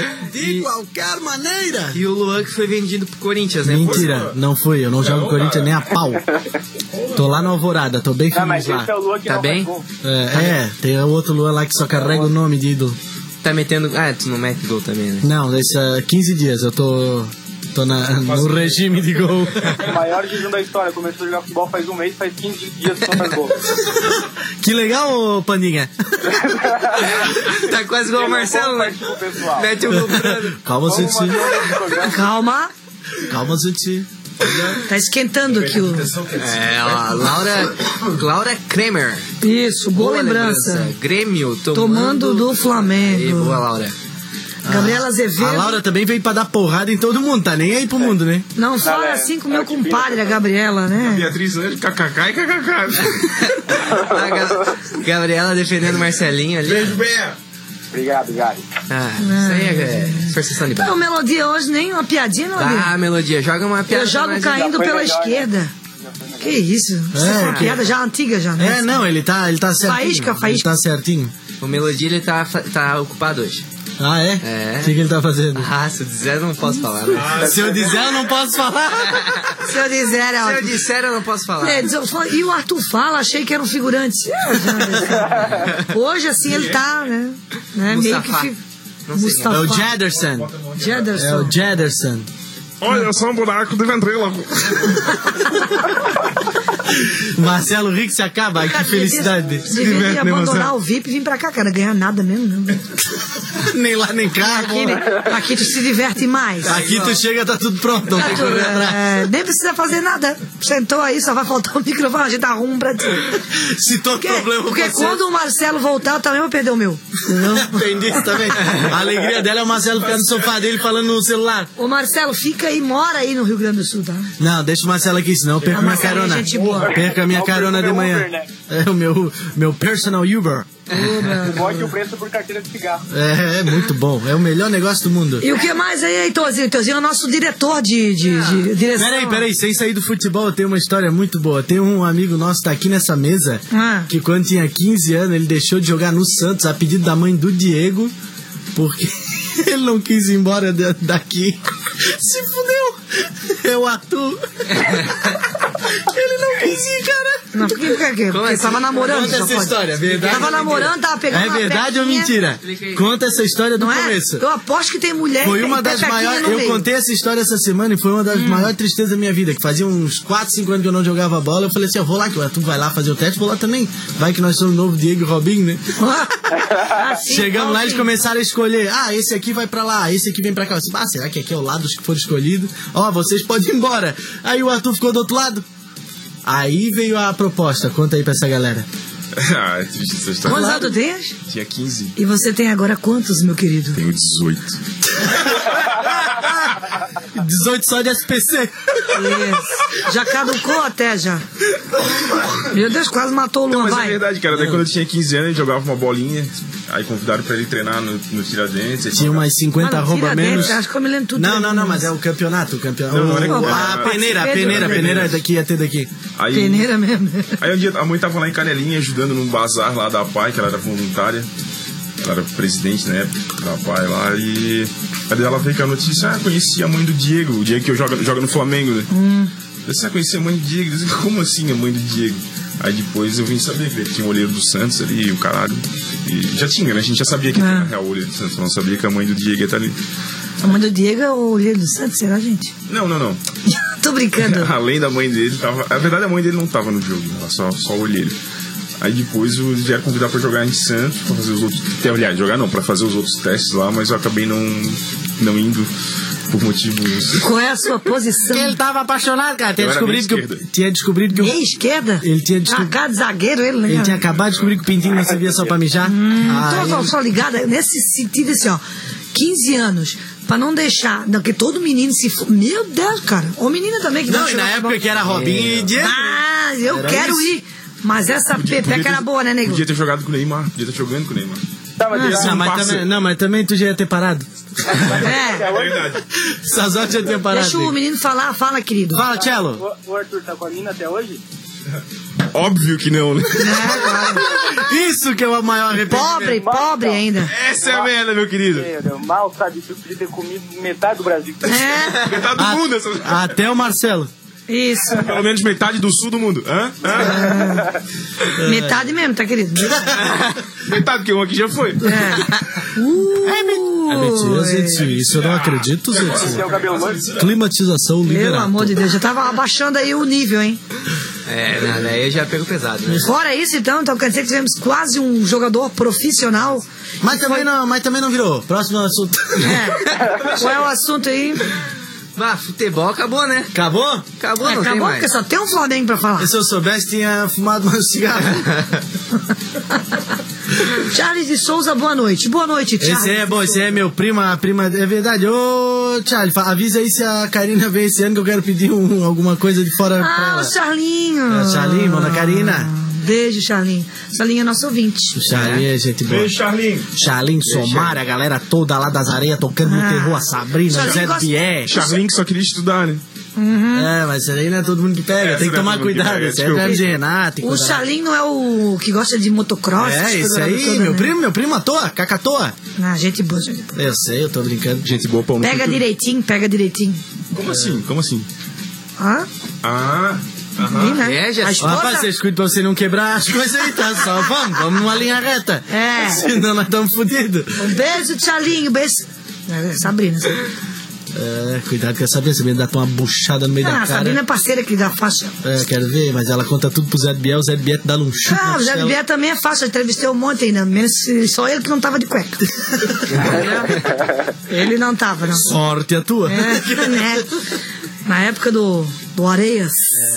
E o Luan que foi vendido pro Corinthians, né? Mentira, não fui. Eu não jogo Corinthians nem a pau. Tô lá no Alvorada, tô bem Não, mas feliz lá. esse é o Lua que Tá não bem? faz gol. Tem o outro Luan lá que só carrega o nome de ídolo. Tá metendo... tu não mete gol também, né? Não, esse 15 dias eu tô no regime de gol. O maior jejum da história. Começou a jogar futebol faz 1 mês, faz 15 dias que não faz gol. Que legal, ô Pandinha. Tá quase igual o Marcelo, né? Pessoal. Mete o gol pro... Calma, Vamos gente. manter o nosso programa. Calma, gente. Tá esquentando aqui o... Laura Kremer. Isso, boa lembrança. Grêmio Tomando do Flamengo. E boa, Laura. Gabriela Azevedo. A Laura também veio pra dar porrada em todo mundo, tá nem aí pro mundo, né? Não fala assim com o meu compadre, a Gabriela, né? Beatriz Anjo, kkk e kkk. Gabriela defendendo o Marcelinho ali. Beijo, Bé. Obrigado. Isso aí é forçação de barra. Não, Melodia hoje nem uma piadinha, Melodia. Melodia, joga uma piada. Eu jogo caindo foi pela melhor, esquerda. Que isso? Isso é uma piada já antiga, já, né? Não, ele tá certinho. Faísca. Ele tá certinho. O Melodia, ele tá ocupado hoje. Ah, é? É. O que ele tá fazendo? Se eu disser, eu não posso falar, né? Se eu disser, eu não posso falar. Se eu disser, Se eu disser, eu não posso falar. E o Arthur Fala, achei que era um figurante. Hoje, assim, ele tá, né? Meio que... Não sei. Mustafa. É o Jederson. É o Jederson. Olha só um buraco de ventríloco. Marcelo Rick se acaba. Ai, que felicidade. Devia abandonar o VIP e vir pra cá, cara. Ganhar nada mesmo, não. Nem lá, nem cá. Aqui tu se diverte mais. Aqui tu chega, tá tudo pronto. Não tem que correr atrás. Nem precisa fazer nada. Sentou aí, só vai faltar o microfone, a gente arruma pra ti. Se todo problema Porque quando o Marcelo voltar, eu também vou perder o meu. Entendi isso também. A alegria dela é o Marcelo ficar no sofá dele falando no celular. Ô Marcelo, fica aí, mora aí no Rio Grande do Sul, tá? Não, deixa o Marcelo aqui, senão eu perco minha Marcelo é carona. gente boa. Perco a minha carona de manhã. Uber, né? É o meu personal Uber. O bote e o preço por carteira de cigarro. É muito bom. É o melhor negócio do mundo. E o que mais aí, Heitorzinho? Heitorzinho é o nosso diretor de direção. Peraí, sem sair do futebol, eu tenho uma história muito boa. Tem um amigo nosso que tá aqui nessa mesa, que quando tinha 15 anos, ele deixou de jogar no Santos a pedido da mãe do Diego, porque ele não quis ir embora daqui. Se fudeu! É o Arthur. Ele não quis ir, cara. Não, por quê? Porque tava namorando. Conta essa história, é verdade. Tava namorando, tava pegando. É verdade ou mentira? Conta essa história do começo. Eu aposto que tem mulher. Foi uma das maiores. Eu contei essa história essa semana e foi uma das maiores tristezas da minha vida. Que fazia uns 4, 5 anos que eu não jogava bola. Eu falei assim: eu vou lá, que tu vai lá fazer o teste, vou lá também. Vai que nós somos o novo Diego e Robinho, né? Assim, chegamos lá e eles começaram a escolher. Ah, esse aqui vai pra lá, esse aqui vem pra cá. Eu disse, será que aqui é o lado dos que foram escolhidos? Vocês podem ir embora. Aí o Arthur ficou do outro lado. Aí veio a proposta. Conta aí pra essa galera. É triste essa história. Quantos anos tu tens? Tinha 15. E você tem agora quantos, meu querido? Tenho 18. 18 só de SPC. Isso. Já caducou até, já. Meu Deus, quase matou o Luan, Mas vai. é verdade, cara. Daí quando eu tinha 15 anos, eu jogava uma bolinha. Aí convidaram pra ele treinar no Tiradentes. Tinha umas 50 arroba menos. Acho que eu me lembro tudo. Não, mas é o campeonato. Não era a peneira daqui até daqui. Aí, peneira mesmo. Aí um dia a mãe tava lá em Canelinha ajudando num bazar lá da PAI, que ela era voluntária. Ela era presidente, né, da PAI lá. E aí ela veio com a notícia: conheci a mãe do Diego, o Diego que joga no Flamengo, né? Você conhecia a mãe do Diego? Eu disse, como assim a mãe do Diego? Aí depois eu vim saber que tinha o olheiro do Santos ali, o caralho. E já tinha, né? A gente já sabia que era real o olheiro do Santos, não sabia que a mãe do Diego ia estar ali. A mãe do Diego é o olheiro do Santos, será, gente? Não. Tô brincando. Além da mãe dele, tava. Na verdade, a mãe dele não tava no jogo, ela só o olheiro. Aí depois eles vieram convidar pra jogar em Santos, pra fazer os outros. Aliás, jogar não, pra fazer os outros testes lá, mas eu acabei não indo por motivos. Qual é a sua posição? Porque ele tava apaixonado, cara. Tinha descobrido que meia esquerda? Ele tinha descobrido. Cara de zagueiro, ele, né? Ele tinha acabado de descobrir que o pintinho não servia só pra mijar. Tô só ligada nesse sentido assim, 15 anos. Pra não deixar. Não, porque todo menino se. Meu Deus, cara. Ou menina também que não. E na época que era Robinho e Diego. Eu era quero isso. ir. Mas essa pepeca era boa, né, nego? Podia ter jogado com o Neymar. Podia estar jogando com o Neymar. Mas também tu já ia ter parado. É verdade. Sazão já tinha parado. Deixa o menino falar, fala, querido. Fala, Cello. O Arthur tá com a mina até hoje? Óbvio que não, né? Isso que é o maior arrependimento. Pobre ainda. Essa é a merda, meu querido. Mal sabe, tu podia ter comido metade do Brasil. Metade do mundo. Até o Marcelo. Isso. Pelo menos metade do sul do mundo. Metade mesmo, tá, querido? Metade, porque um aqui já foi. Mentira, gente. Isso eu não acredito, gente. É o cabelo loiro? Climatização liberada. Pelo amor de Deus, já tava abaixando aí o nível, hein? Aí eu já pego pesado, né? Fora isso, então quer dizer que tivemos quase um jogador profissional. Mas também não virou. Próximo assunto. Qual é o assunto aí? Futebol acabou, né? Acabou? Acabou, não tem Acabou mais. porque só tem um Flamengo pra falar. Se eu soubesse, tinha fumado mais cigarro. Charles de Souza, boa noite. Boa noite, Charles. Esse é bom, esse é meu prima, é verdade. Ô, Charles, avisa aí se a Karina vem esse ano que eu quero pedir alguma coisa de fora pra ela. O Charlinho. É, Charlinho, irmão da Karina. Beijo, Charlinho. Charlinho é nosso ouvinte. O Charlinho é gente boa. Beijo, Charlinho. Charlinho, Somara, a galera toda lá das areias tocando no terror, a Sabrina, Zé Bié. Charlinho que só queria estudar, né? Mas isso aí não é todo mundo que pega, tem que tomar cuidado. Isso é de Renato. O Charlinho não é o que gosta de motocross? Isso aí, meu primo à toa, caca à toa. Gente boa, gente boa. Eu sei, eu tô brincando. Gente boa, pau no Pega direitinho. Como assim? Hã? É, já. A esposa... Rapaz, vocês cuidam pra você não quebrar as coisas aí, tá? Só vamos numa linha reta. Senão nós estamos fodidos. Um beijo, Charlinho, beijo. Sabrina. Cuidado com a Sabrina dá uma buchada no meio da cara. A Sabrina é parceira aqui da faixa. Quero ver, mas ela conta tudo pro Zé Biel, o Zé Biel te dá um chute. O Zé Biel também é faixa, eu entrevistei um monte ainda, menos só ele que não tava de cueca. Ele não tava, não. Sorte a tua. Né? Na época do Areias.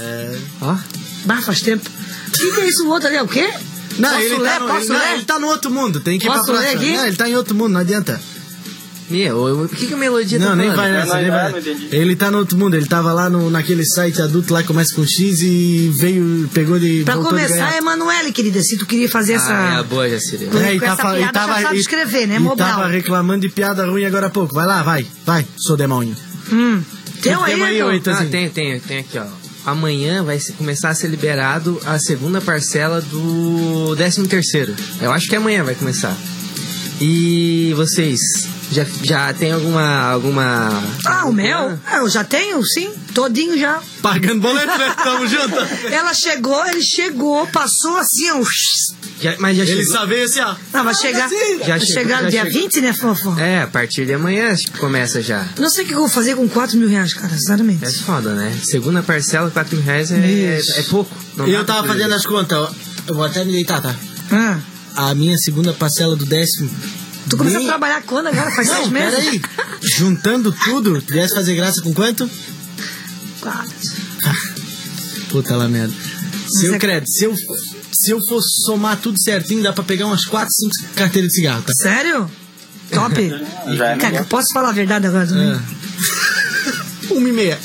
Faz tempo. O que é isso, o outro ali? É o quê? Não, Posso ler? Ele tá no outro mundo, tem que ir pra Posso ler aqui? Não, ele tá em outro mundo, não adianta. Por que a melodia tá nem falando? vai nessa, nem vai. Ele tá no outro mundo, ele tava lá naquele site adulto lá que começa com X e pegou de. Pra começar, Emanuele, querida, se tu queria fazer essa. Boa, Jaciri. E tava, já sabe escrever, né, Mobral? Tava reclamando de piada ruim agora há pouco. Vai lá, vai, sou demônio. Tem aí, então? Tem aqui, ó. Amanhã vai começar a ser liberado a segunda parcela do 13º. Eu acho que amanhã vai começar. E vocês, já tem alguma... Ah, o meu? Eu já tenho, sim. Todinho já. Pagando boleto, né? Tamo junto. Ele chegou, passou assim, ó. Mas já Ele chegou. só veio assim, ó. Não, vai chegar, vai chegar no dia 20, né, fofo? É, a partir de amanhã acho que começa já. Não sei o que eu vou fazer com 4 mil reais, cara, sinceramente. É foda, né? Segunda parcela, 4 mil reais é pouco. Não Eu dá tava pra fazendo fazer. as contas, eu vou até me deitar, tá? Ah, A minha segunda parcela do 10º. tu começou a trabalhar quando agora? Faz 6 Não, meses? peraí. Juntando tudo, tu viesse fazer graça com quanto? 4. Puta lá merda. Mas é- Credo, se eu for somar tudo certinho, dá pra pegar umas 4, 5 carteiras de cigarro, tá? Sério? Top. Já é Cara, eu posso falar a verdade agora também? É. 1,5.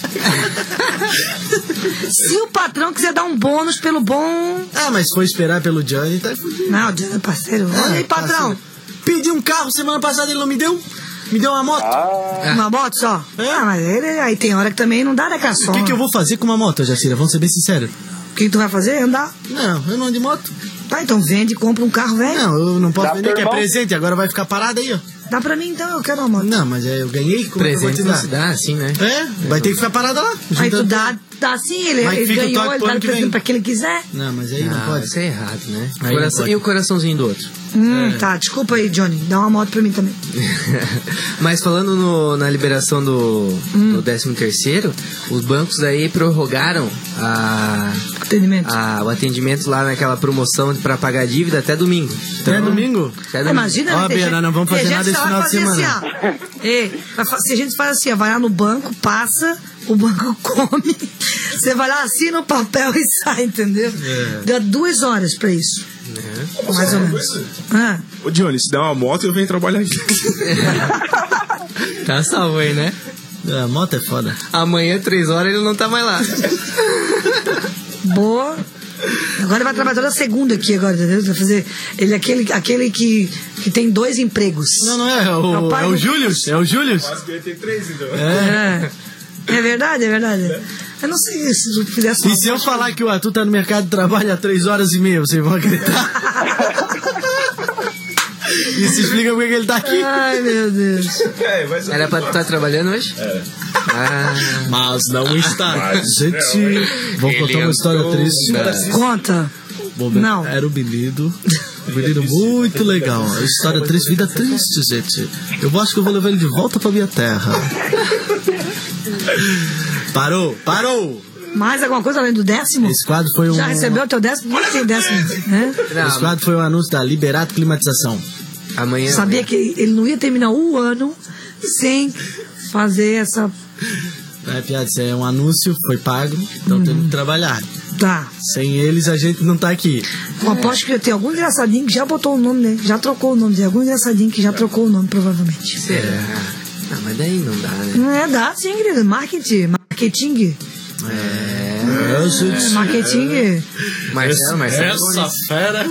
Se o patrão quiser dar um bônus pelo bom... Ah, mas se for esperar pelo Johnny, tá fudido. Não, o Diana é parceiro. Olha aí, patrão. Pedi um carro semana passada, ele não me deu. Me deu uma moto. Uma moto só? É. Ah, mas ele, aí tem hora que também não dá, né, cara? O que eu vou fazer com uma moto, Jacira? Vamos ser bem sinceros. O que tu vai fazer? Andar? Não, eu não ando de moto. Tá, então vende e compra um carro velho. Não, eu não posso Dá vender, pro que é irmão. presente. Agora vai ficar parado aí, ó. Dá pra mim então, eu quero uma moto. Não, mas eu ganhei com Presente não se dá, assim, né? É, vai ter que ficar parada lá. Aí tu Juntando- dá sim, ele Mas fica o ganhou, toque ele pro dá ano o que presente vem. pra quem ele quiser. Não, mas aí não Ah, pode. isso é errado, né? Aí não pode. E o coraçãozinho do outro? Tá, desculpa aí, Johnny. Dá uma moto pra mim também. Mas falando na liberação do 13º, os bancos aí prorrogaram Atendimento. o atendimento lá naquela promoção pra pagar dívida até domingo. Até domingo? Até domingo. Imagina, Ó, tem Bia, gente- nós não vamos tem fazer gente nada que esse vai final de fazer semana. assim, ó. Se a gente faz assim, ó, vai lá no banco, passa, o banco come, você vai lá, assina o papel e sai, entendeu? Deu 2 horas pra isso. Mais ou menos. Ah, Ô, Johnny, se der uma moto, eu venho trabalhar aqui. Tá salvo aí, né? A moto é foda. Amanhã, 3 horas, ele não tá mais lá. boa. Agora ele vai trabalhar toda segunda aqui agora, entendeu? Vai fazer. Ele é aquele que tem 2 empregos. Não é. É o pai É o do- Július. É o Július. Acho que ele tem 3, então. É verdade, é verdade. Eu não sei se tu fizesse. E se eu falar que o Arthur tá no mercado de trabalho há 3 horas e meia, vocês vão acreditar? Isso explica por que ele tá aqui. Ai, meu Deus. Era pra tu estar trabalhando hoje? Ah, Mas não está. Gente, vou contar uma história triste. Conta. Não. Era um menino. Um menino muito legal. História triste, vida triste, gente. Eu acho que eu vou levar ele de volta pra minha terra. Parou! Mais alguma coisa além do 10º? Esse quadro foi um. Já recebeu o teu 10º? Não tem 10º, né? Esse quadro foi um anúncio da Liberato Climatização. amanhã. Sabia que ele não ia terminar o ano sem fazer essa. Não é piada, isso é um anúncio, foi pago, então temos que trabalhar. Tá. Sem eles a gente não tá aqui. Eu aposto que tem algum engraçadinho que já botou o nome dele, já trocou o nome dele. Algum engraçadinho que já trocou o nome, provavelmente. Será? Ah, mas daí não dá, né? Não é, dá sim, querido. Marketing. Marketing. Marcelo. fera.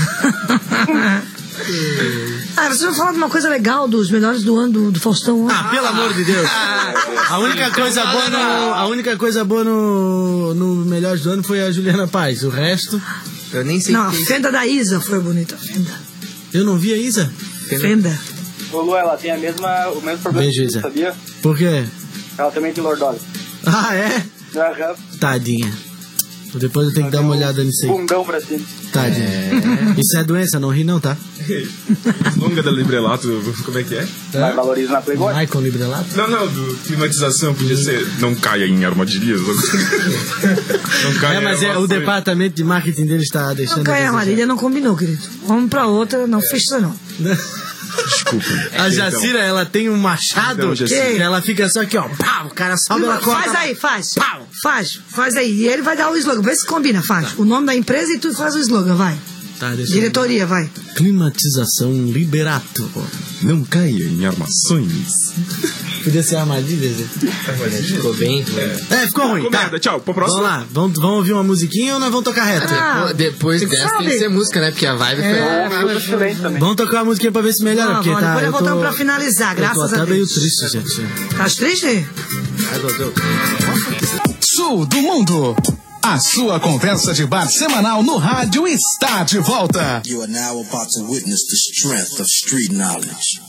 Ah, vocês vão falar de uma coisa legal dos melhores do ano do Faustão. Ah, pelo amor de Deus. A única coisa boa no Melhores do Ano foi a Juliana Paz. O resto, Eu nem sei Não, a o que é isso. fenda da Isa foi bonita. A fenda. eu não vi a Isa. Fenda. Ô, Lu, ela tem o mesmo problema Beijo, que Isa. você, sabia? Por quê? Ela também tem lordose. Ah, é? Aham. Tadinha. Depois eu tenho que dar uma olhada nisso aí. Bundão pra cima. Tadinha. Isso é doença, não ri não, tá? Longa da Librelato, como é que é? Mas valoriza na Playboy. Michael Librelato? Não, do climatização podia ser. Não caia em armadilhas. Não caia É, mas em o armadilhas. departamento de marketing dele está deixando. Não cai a Marília, não combinou, querido. Vamos pra outra, não fez isso não. Desculpa. A Jacira, ela tem um machado Então, Jacira. que ela fica só aqui, ó. Pá, o cara sobe, ela corta. Faz aí, faz. Pau. Faz aí. E ele vai dar o slogan. Vê se combina, faz. O nome da empresa e tu faz o slogan, vai. Tá, deixa eu- Diretoria, vai. Climatização Liberato. Não caia em armações. Podia ser armadilha, Zé. Ficou bem. Ficou ruim. Ficou Tá. merda, tchau. Pra próxima. Vamos lá, vamos ouvir uma musiquinha ou nós vamos tocar reto? Ah, Depois você dessa sabe. tem que ser música, né? Porque a vibe foi. Ou silêncio também. Vamos tocar uma musiquinha pra ver se melhora, Não, porque vamos, tá. depois eu nós voltamos pra finalizar, eu tô graças até a meio Deus. triste, gente. Tá triste? Sul do Mundo. A sua conversa de bar semanal no rádio está de volta. You are now about to witness the strength of street knowledge.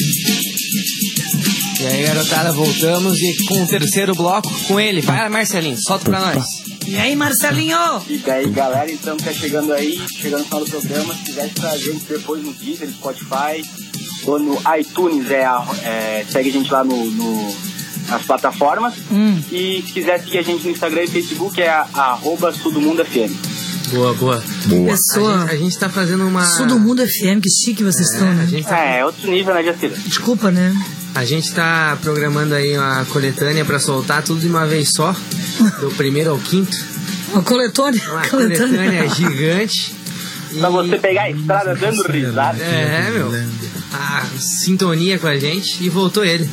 E aí, garotada, voltamos e com o terceiro bloco com ele. Vai lá, Marcelinho, solta pra nós. E aí, Marcelinho? E aí, galera, então, que tá chegando no final do programa, se quiser estar a gente depois no Deezer, no Spotify ou no iTunes, segue a gente lá nas plataformas. E se quiser seguir a gente no Instagram e Facebook, é @SudoMundoFM. Boa. Pessoa. A gente tá fazendo uma... Sul do Mundo FM, que chique vocês estão, né? É outro nível, né, Jacira? Desculpa, né? A gente tá programando aí uma coletânea pra soltar tudo de uma vez só, do primeiro ao quinto. Uma coletânea. Uma coletânea gigante. Pra você pegar a estrada dando risada. Meu. A sintonia com a gente e voltou ele.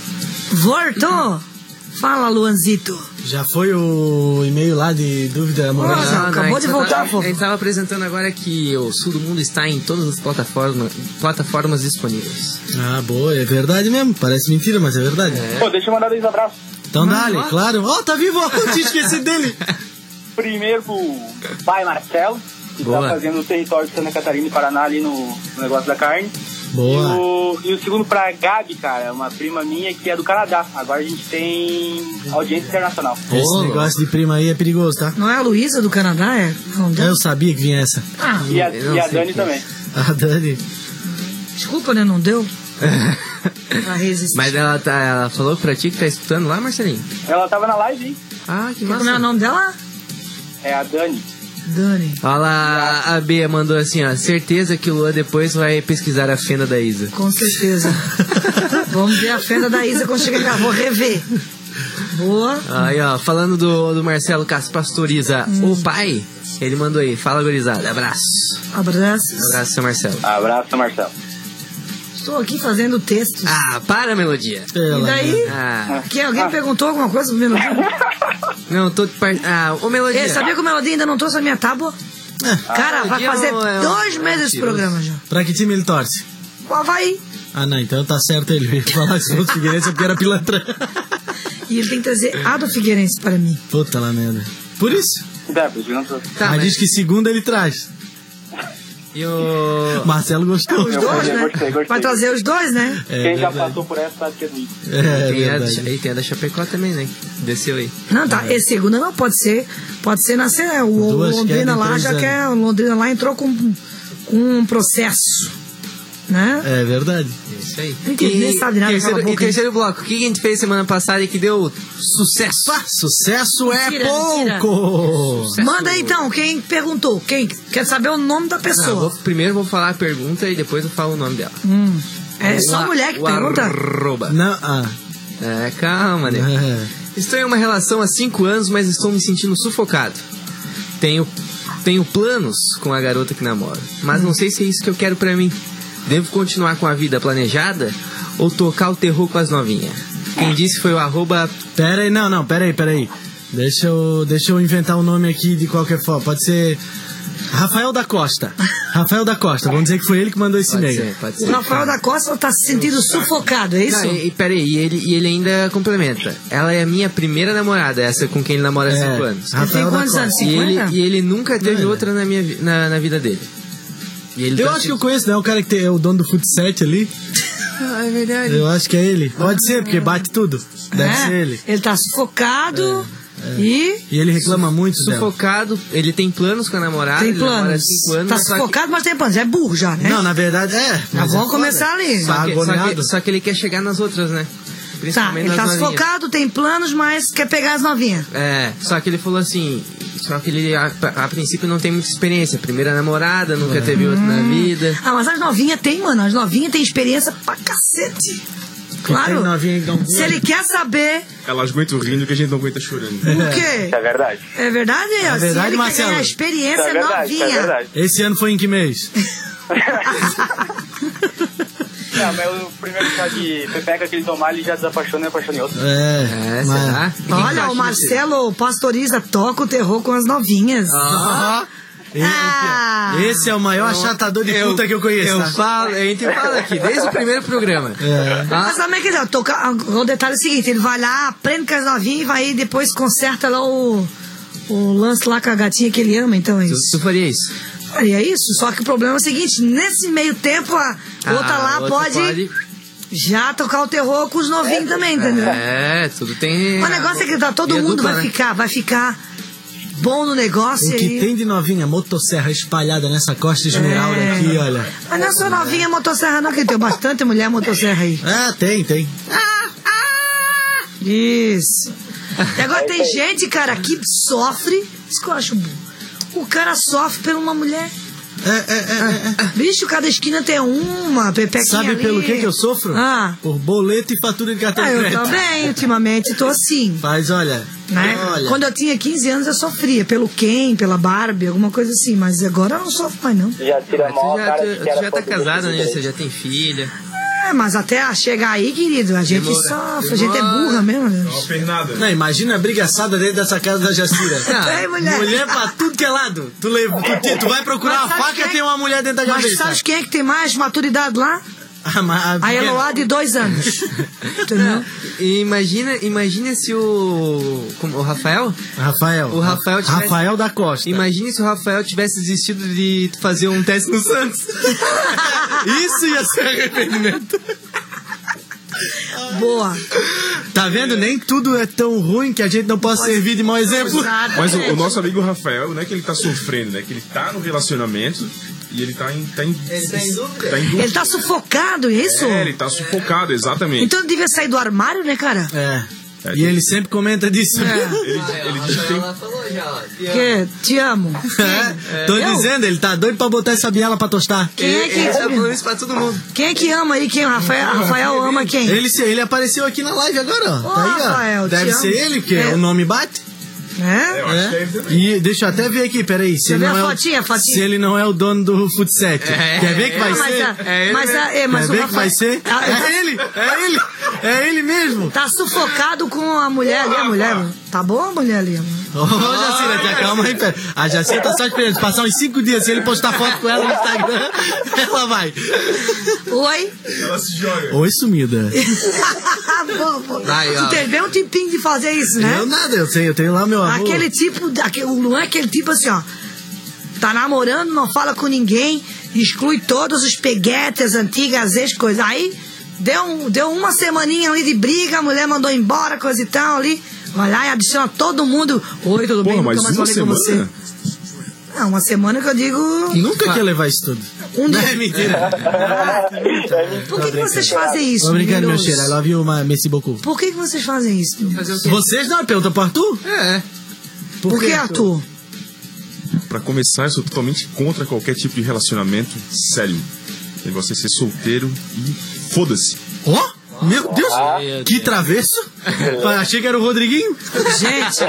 Voltou! Fala, Luanzito. Já foi o e-mail lá de dúvida amorosa? Não, acabou de voltar, A gente tava apresentando agora que o Sul do Mundo está em todas as plataformas disponíveis. Ah, boa, é verdade mesmo. Parece mentira, mas é verdade. Pô, deixa eu mandar 2 abraços. Então dá-lhe, claro. Ó, tá vivo, eu tinha esquecido dele. Primeiro pro pai Marcelo, que Boa. tá fazendo o território de Santa Catarina e Paraná ali no negócio da carne. Boa. E o segundo pra Gabi, cara, uma prima minha que é do Canadá. Agora a gente tem audiência internacional. Esse negócio de prima aí é perigoso, tá? Não é a Luísa do Canadá? É? Não, Eu sabia que vinha essa. E a Dani também. A Dani. desculpa, né? Não deu. Pra resistir. Mas ela falou pra ti que tá escutando lá, Marcelinho? Ela tava na live, hein? Ah, que Como é o massa. nome dela? É a Dani. Dani. Olha lá, a Bia mandou assim, ó. Certeza que o Luan depois vai pesquisar a fenda da Isa. Com certeza. Vamos ver a fenda da Isa quando chegar cá. Vou rever. Boa. Aí, ó, falando do Marcelo Castro Pastoriza, o pai, ele mandou aí. Fala, gurizada. Abraço. Abraços. Abraço, seu Marcelo. Abraço, Marcelo. Estou aqui fazendo textos. Ah, para, Melodia. E daí? Ah, Que alguém perguntou alguma coisa pro Melodia? não, tô... ô, Melodia. Sabia que o Melodia ainda não trouxe a minha tábua? Cara, vai Melodia fazer é um 2 meses esse programa já. Pra que time ele torce? O Havaí. Ah, não, então tá certo ele veio falar que se fosse Figueirense porque era pilantra. E ele tem que trazer a do Figueirense para mim. Puta lá merda. Por isso. Tá, mas diz que segunda ele traz. E o... Marcelo gostou. Os dois, né? Gostei. Vai trazer os dois, né? Quem já passou por essa sabe que é do Inter. tem a da Chapecó também, né? Desceu aí. Não, tá. Esse segunda não pode ser. Pode ser nascer. O Duas Londrina querem lá 3 já anos. quer. O Londrina lá entrou com um processo. Né? É verdade. Isso aí. Nem sabe nada, cala a boca, E terceiro bloco, o que a gente fez semana passada e que deu sucesso? Pá, sucesso Mentira, é pouco! Manda aí então, quem perguntou? Quem quer saber o nome da pessoa? Primeiro vou falar a pergunta e depois eu falo o nome dela. É só mulher que pergunta? Arroba. Não, Calma, né? Estou em uma relação há 5 anos, mas estou me sentindo sufocado. Tenho planos com a garota que namoro, mas não sei se é isso que eu quero pra mim. Devo continuar com a vida planejada ou tocar o terror com as novinhas? Quem disse foi o arroba... Pera aí. Deixa eu inventar um nome aqui de qualquer forma. Pode ser Rafael da Costa. Vamos dizer que foi ele que mandou esse e-mail. Pode ser. O Rafael da Costa tá se sentindo sufocado, é isso? Não, peraí, ele ainda complementa. Ela é a minha primeira namorada, essa com quem ele namora há 5 anos. Rafael Tem da quantos anos? Costa. 50? E ele nunca teve outra na vida dele. E ele Eu tá acho que eu conheço, né? O cara que é o dono do Fut 7 ali. Ah, é verdade. Eu acho que é ele. Pode ser, porque bate tudo. Deve ser ele. Ele tá sufocado e E ele reclama muito dela. Sufocado, ele tem planos com a namorada. tem ele namora há planos. 5 anos. Tá mas só sufocado, mas tem planos. É burro já, né? Não, na verdade, Já mas vamos é começar ali. Tá agoniado. só que ele quer chegar nas outras, né? Tá, Principalmente ele tá nas novinhas. sufocado, tem planos, mas quer pegar as novinhas. Só que ele falou assim, só que ele a princípio não tem muita experiência, primeira namorada, nunca teve outra na vida. Ah, mas as novinhas tem, mano. As novinhas tem experiência pra cacete. Claro. Tem novinha, então. Se ele quer saber Elas aguentam rindo que a gente não aguenta chorando. o quê? É verdade. É verdade? É verdade, Se ele Marcelo? quer ganhar experiência, É verdade, novinha. é verdade. Esse ano foi em que mês? Não, mas o primeiro caso de Pepeca que ele tomar, ele já desapaixona e apaixona em outro. Mas... Será? E quem que Olha, acha o Marcelo Pastoriza toca o terror com as novinhas. Esse é o maior achatador de puta que eu conheço. tá? A gente fala aqui, desde o primeiro programa. Mas como é que não? O detalhe é o seguinte, ele vai lá, aprende com as novinhas e vai depois conserta lá o lance lá com a gatinha que ele ama, então é isso. Tu faria isso? Faria isso, só que o problema é o seguinte, nesse meio tempo a outra lá pode já tocar o terror com os novinhos também, entendeu? Tudo tem... O negócio é que todo mundo dupla, vai ficar bom no negócio. O que tem de novinha motosserra espalhada nessa Costa Esmeralda aqui, olha. Mas não é só novinha motosserra não, que tem bastante mulher motosserra aí. Tem. Isso. E agora tem gente, cara, que sofre, isso que eu acho bom. O cara sofre por uma mulher. Bicho, cada esquina tem uma pepequinha. Sabe ali. pelo que eu sofro? Por boleto e fatura de cartão de crédito. Eu também, ultimamente tô assim. Mas olha, Quando eu tinha 15 anos eu sofria pelo Ken, pela Barbie, alguma coisa assim. Mas agora eu não sofro mais não. Já tira a mão, cara. Tu já tá casada, né? Você já tem filha. Mas até chegar aí, querido, a gente sofre, a gente é burra mesmo. Né? Não, imagina a brigaçada dentro dessa casa da Jacira. Mulher pra tudo que é lado. Tu vai procurar a faca e tem uma mulher dentro da gaveta. Mas sabe quem é que tem mais maturidade lá? A Eloá de 2 anos. Entendeu? E imagina se o Rafael? O Rafael tivesse... Rafael da Costa. Imagina se o Rafael tivesse desistido de fazer um teste no Santos. Isso ia ser arrependimento. Boa. Tá vendo? Nem tudo é tão ruim que a gente não possa servir de mau exemplo. Mas o nosso amigo Rafael, não é que ele tá sofrendo, né? Que ele tá no relacionamento e ele tá em dúvida. Ele tá sufocado, isso? Ele tá sufocado, exatamente. Então ele devia sair do armário, né, cara? E ele sempre comenta disso. Ele diz que tem... Que? Te amo. Tô dizendo, ele tá doido pra botar essa biela pra tostar. Quem é que Ele tá falando isso pra todo mundo. Quem é que ama aí? Quem? O Rafael ama quem? Ele apareceu aqui na live agora, ó. Tá aí, ó. Rafael, deve ser ele, porque o nome bate. E deixa eu até ver aqui, peraí. Se ele, se ele não é o dono do Futset. Quer ver que vai ser? Mas Quer ver que vai ser? É ele mesmo. Tá sufocado com a mulher ali, a mulher. Tá bom a mulher ali? Jacira, te acalma aí, pera. A Jacira tá só esperando passar uns 5 dias. Se ele postar foto com ela no Instagram, ela vai. Oi? Ela se joga. Oi, sumida. Tu teve bem um tipinho de fazer isso, né? Eu nada, eu tenho lá meu amor. Aquele tipo, o Luan é aquele tipo assim, ó. Tá namorando, não fala com ninguém, exclui todos os peguetes, antigas, ex-coisas. Aí, deu uma semaninha ali de briga, a mulher mandou embora, coisa e tal ali. Vai lá e adiciona todo mundo. Oi, tudo bem? Nunca mais falei com você. Não, uma semana que eu digo... Nunca quer levar isso tudo. Não é mentira. Por que vocês fazem isso? Obrigado, meu cheiro. I love you, merci beaucoup. Por que vocês fazem isso? Vocês não, pergunta pro Arthur? Por que, Arthur? Pra começar, eu sou totalmente contra qualquer tipo de relacionamento sério. É você ser solteiro e foda-se. Meu Deus, que travesso. Achei que era o Rodriguinho. Gente,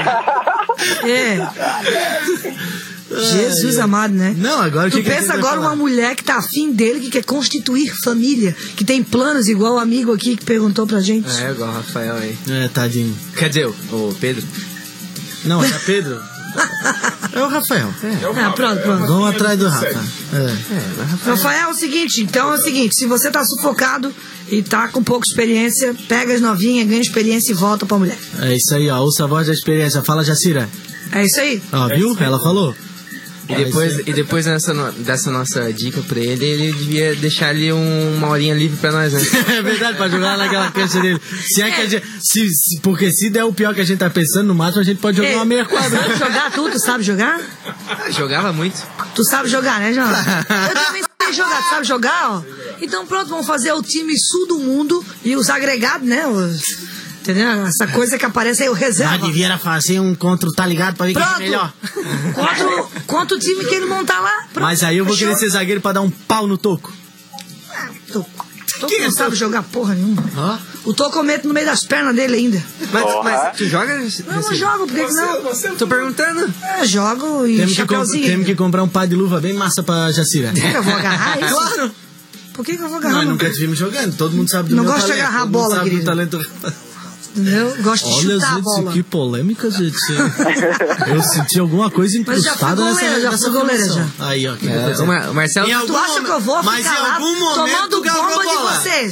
Jesus amado, né? Não, agora tu pensa agora uma mulher que tá afim dele, que quer constituir família, que tem planos igual o amigo aqui que perguntou pra gente. Igual o Rafael aí. Tadinho. Quer dizer, o Pedro? Não, é Pedro. É o Rafael. Pronto. Vamos atrás do Rafa. Rafael, é o seguinte, se você tá sufocado e tá com pouca experiência, pega as novinhas, ganha experiência e volta pra mulher. É isso aí, ó. Ouça a voz da experiência. Fala, Jacira. É isso aí. Viu? Ela falou. E depois dessa nossa dica pra ele devia deixar ali uma horinha livre pra nós, né? É verdade, pra jogar naquela cancha dele. Porque se der o pior que a gente tá pensando, no máximo a gente pode jogar uma meia quadra. Sabe jogar tudo? Tu sabe jogar? Jogava muito. Tu sabe jogar, né, João? Eu também sei jogar. Tu sabe jogar, ó? Então pronto, vamos fazer o time sul do mundo e os agregados, né? Entendeu? Essa coisa que aparece aí, o reserva. Devia fazer um contra o tá ligado pra ver quem é melhor. Contra o time que ele montar lá. Pronto, mas aí eu vou querer ser zagueiro pra dar um pau no Toco. Toco não sabe jogar porra nenhuma. O Toco eu meto no meio das pernas dele ainda. Mas tu joga? Não jogo, por que não? Tô perguntando. Jogo e chapeuzinho. Temos que comprar um par de luva bem massa pra Jacira. Eu vou agarrar isso? Claro. Por que eu vou agarrar? Nós nunca te vimos jogando, todo mundo sabe do meu talento. Não gosto de agarrar a bola, querido. Eu gosto de chutar a bola. Olha, gente, que polêmica, gente. Eu senti alguma coisa incrustada nessa goleira já. Aí, ó. O Marcelo... Tu acha que eu vou ficar lá tomando bomba de vocês?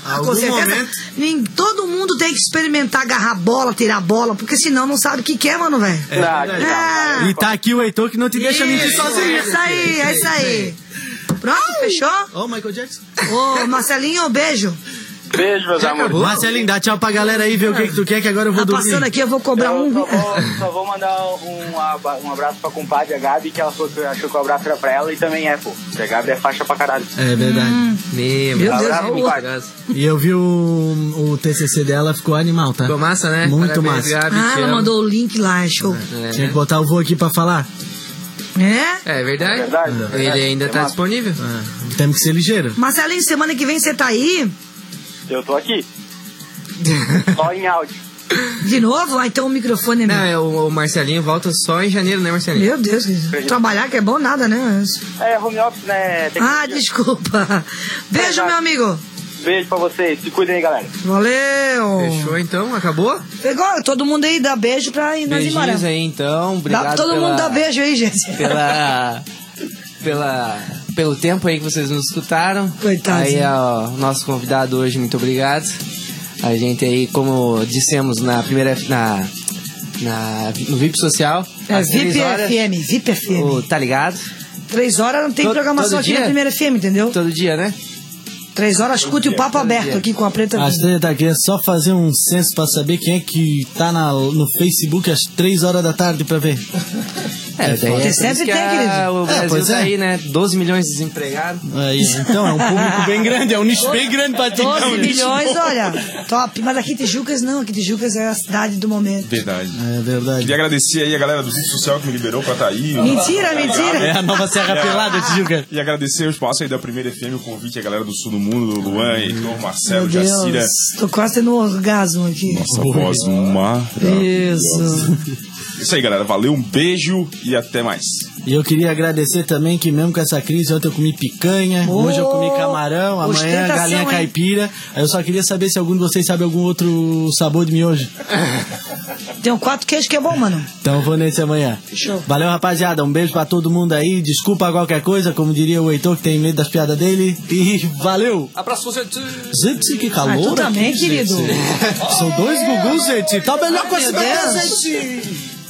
Algum momento. Todo mundo tem que experimentar agarrar a bola, tirar a bola, porque senão não sabe o que quer, mano, velho. E tá aqui o Heitor que não te deixa mentir sozinho. É isso aí. Pronto, fechou? Ô, Michael Jackson. Ô, Marcelinho, um beijo. Beijo, meus amores. Marcelinho, dá tchau pra galera aí, ver o que tu quer, que agora eu vou Tá dormir. passando aqui, eu vou cobrar Só vou mandar um abraço pra compadre, a Gabi, que ela falou que achou que o abraço era pra ela e também pô. Porque a Gabi é faixa pra caralho. É verdade. Meu Deus, Deus. E eu vi o TCC dela, ficou animal, tá? Ficou massa, né? Muito Parabéns, massa. Gabi, te ela amo. mandou o link lá, é show. Tinha que botar o vô aqui pra falar. É verdade. Verdade. Ele ainda tá disponível. Temos que ser ligeiro. Marcelinho, semana que vem você tá aí? Eu tô aqui. Só em áudio. De novo? Ah, então o microfone é meu. Não, o Marcelinho volta só em janeiro, né, Marcelinho? Meu Deus, trabalhar que é bom nada, né? Home office, né? Desculpa. Beijo, meu amigo. Beijo pra vocês. Se cuidem aí, galera. Valeu. Fechou então? Acabou? Pegou? Todo mundo aí dá beijo pra ir nós embora. Beijinhos aí, então. Obrigado Todo mundo dá beijo aí, gente. Pelo tempo aí que vocês nos escutaram. Coitado. Aí, ó, nosso convidado hoje, muito obrigado. A gente aí, como dissemos na primeira... no VIP Social. às 3 horas, VIP FM. Tá ligado? 3 horas não tem programação aqui dia? na Primeira FM, entendeu? Todo dia, né? 3 horas, escute o papo aberto dia. aqui com a Preta Às 3 aqui é só fazer um censo pra saber quem é que tá no Facebook às 3 horas da tarde pra ver. Daí Você sempre tem, querido. O Brasil pois tá é. aí, né? 12 milhões de desempregados. Aí, então, é um público bem grande, é um nicho bem grande pra ti. 12 milhões, olha, top. Mas aqui Tijucas não, aqui Tijucas é a cidade do momento. Verdade. É verdade. Queria agradecer aí a galera do Sítio Social que me liberou pra estar aí. Mentira. É a nova Serra Pelada, Tijuca. E agradecer o espaço aí da Primeira FM, o convite à galera do Sul do Mundo, Luan, Heitor, Marcelo, Meu Jacira. Deus, tô quase tendo um orgasmo aqui. Nossa voz maravilhosa. Isso. Isso aí, galera. Valeu, um beijo e até mais. E eu queria agradecer também que mesmo com essa crise, ontem eu comi picanha, hoje eu comi camarão, amanhã ostentação, galinha hein? caipira. Aí eu só queria saber se algum de vocês sabe algum outro sabor de miojo. Tem um 4 queijos que é bom, mano. Então eu vou nesse amanhã. Fechou. Valeu, rapaziada. Um beijo pra todo mundo aí. Desculpa qualquer coisa, como diria o Heitor, que tem medo das piadas dele. E valeu! Abraço, gente! Gente, que calor. tu também, aqui, querido. gente. São 2 gugus, gente. Tá melhor com esse Deus. gente.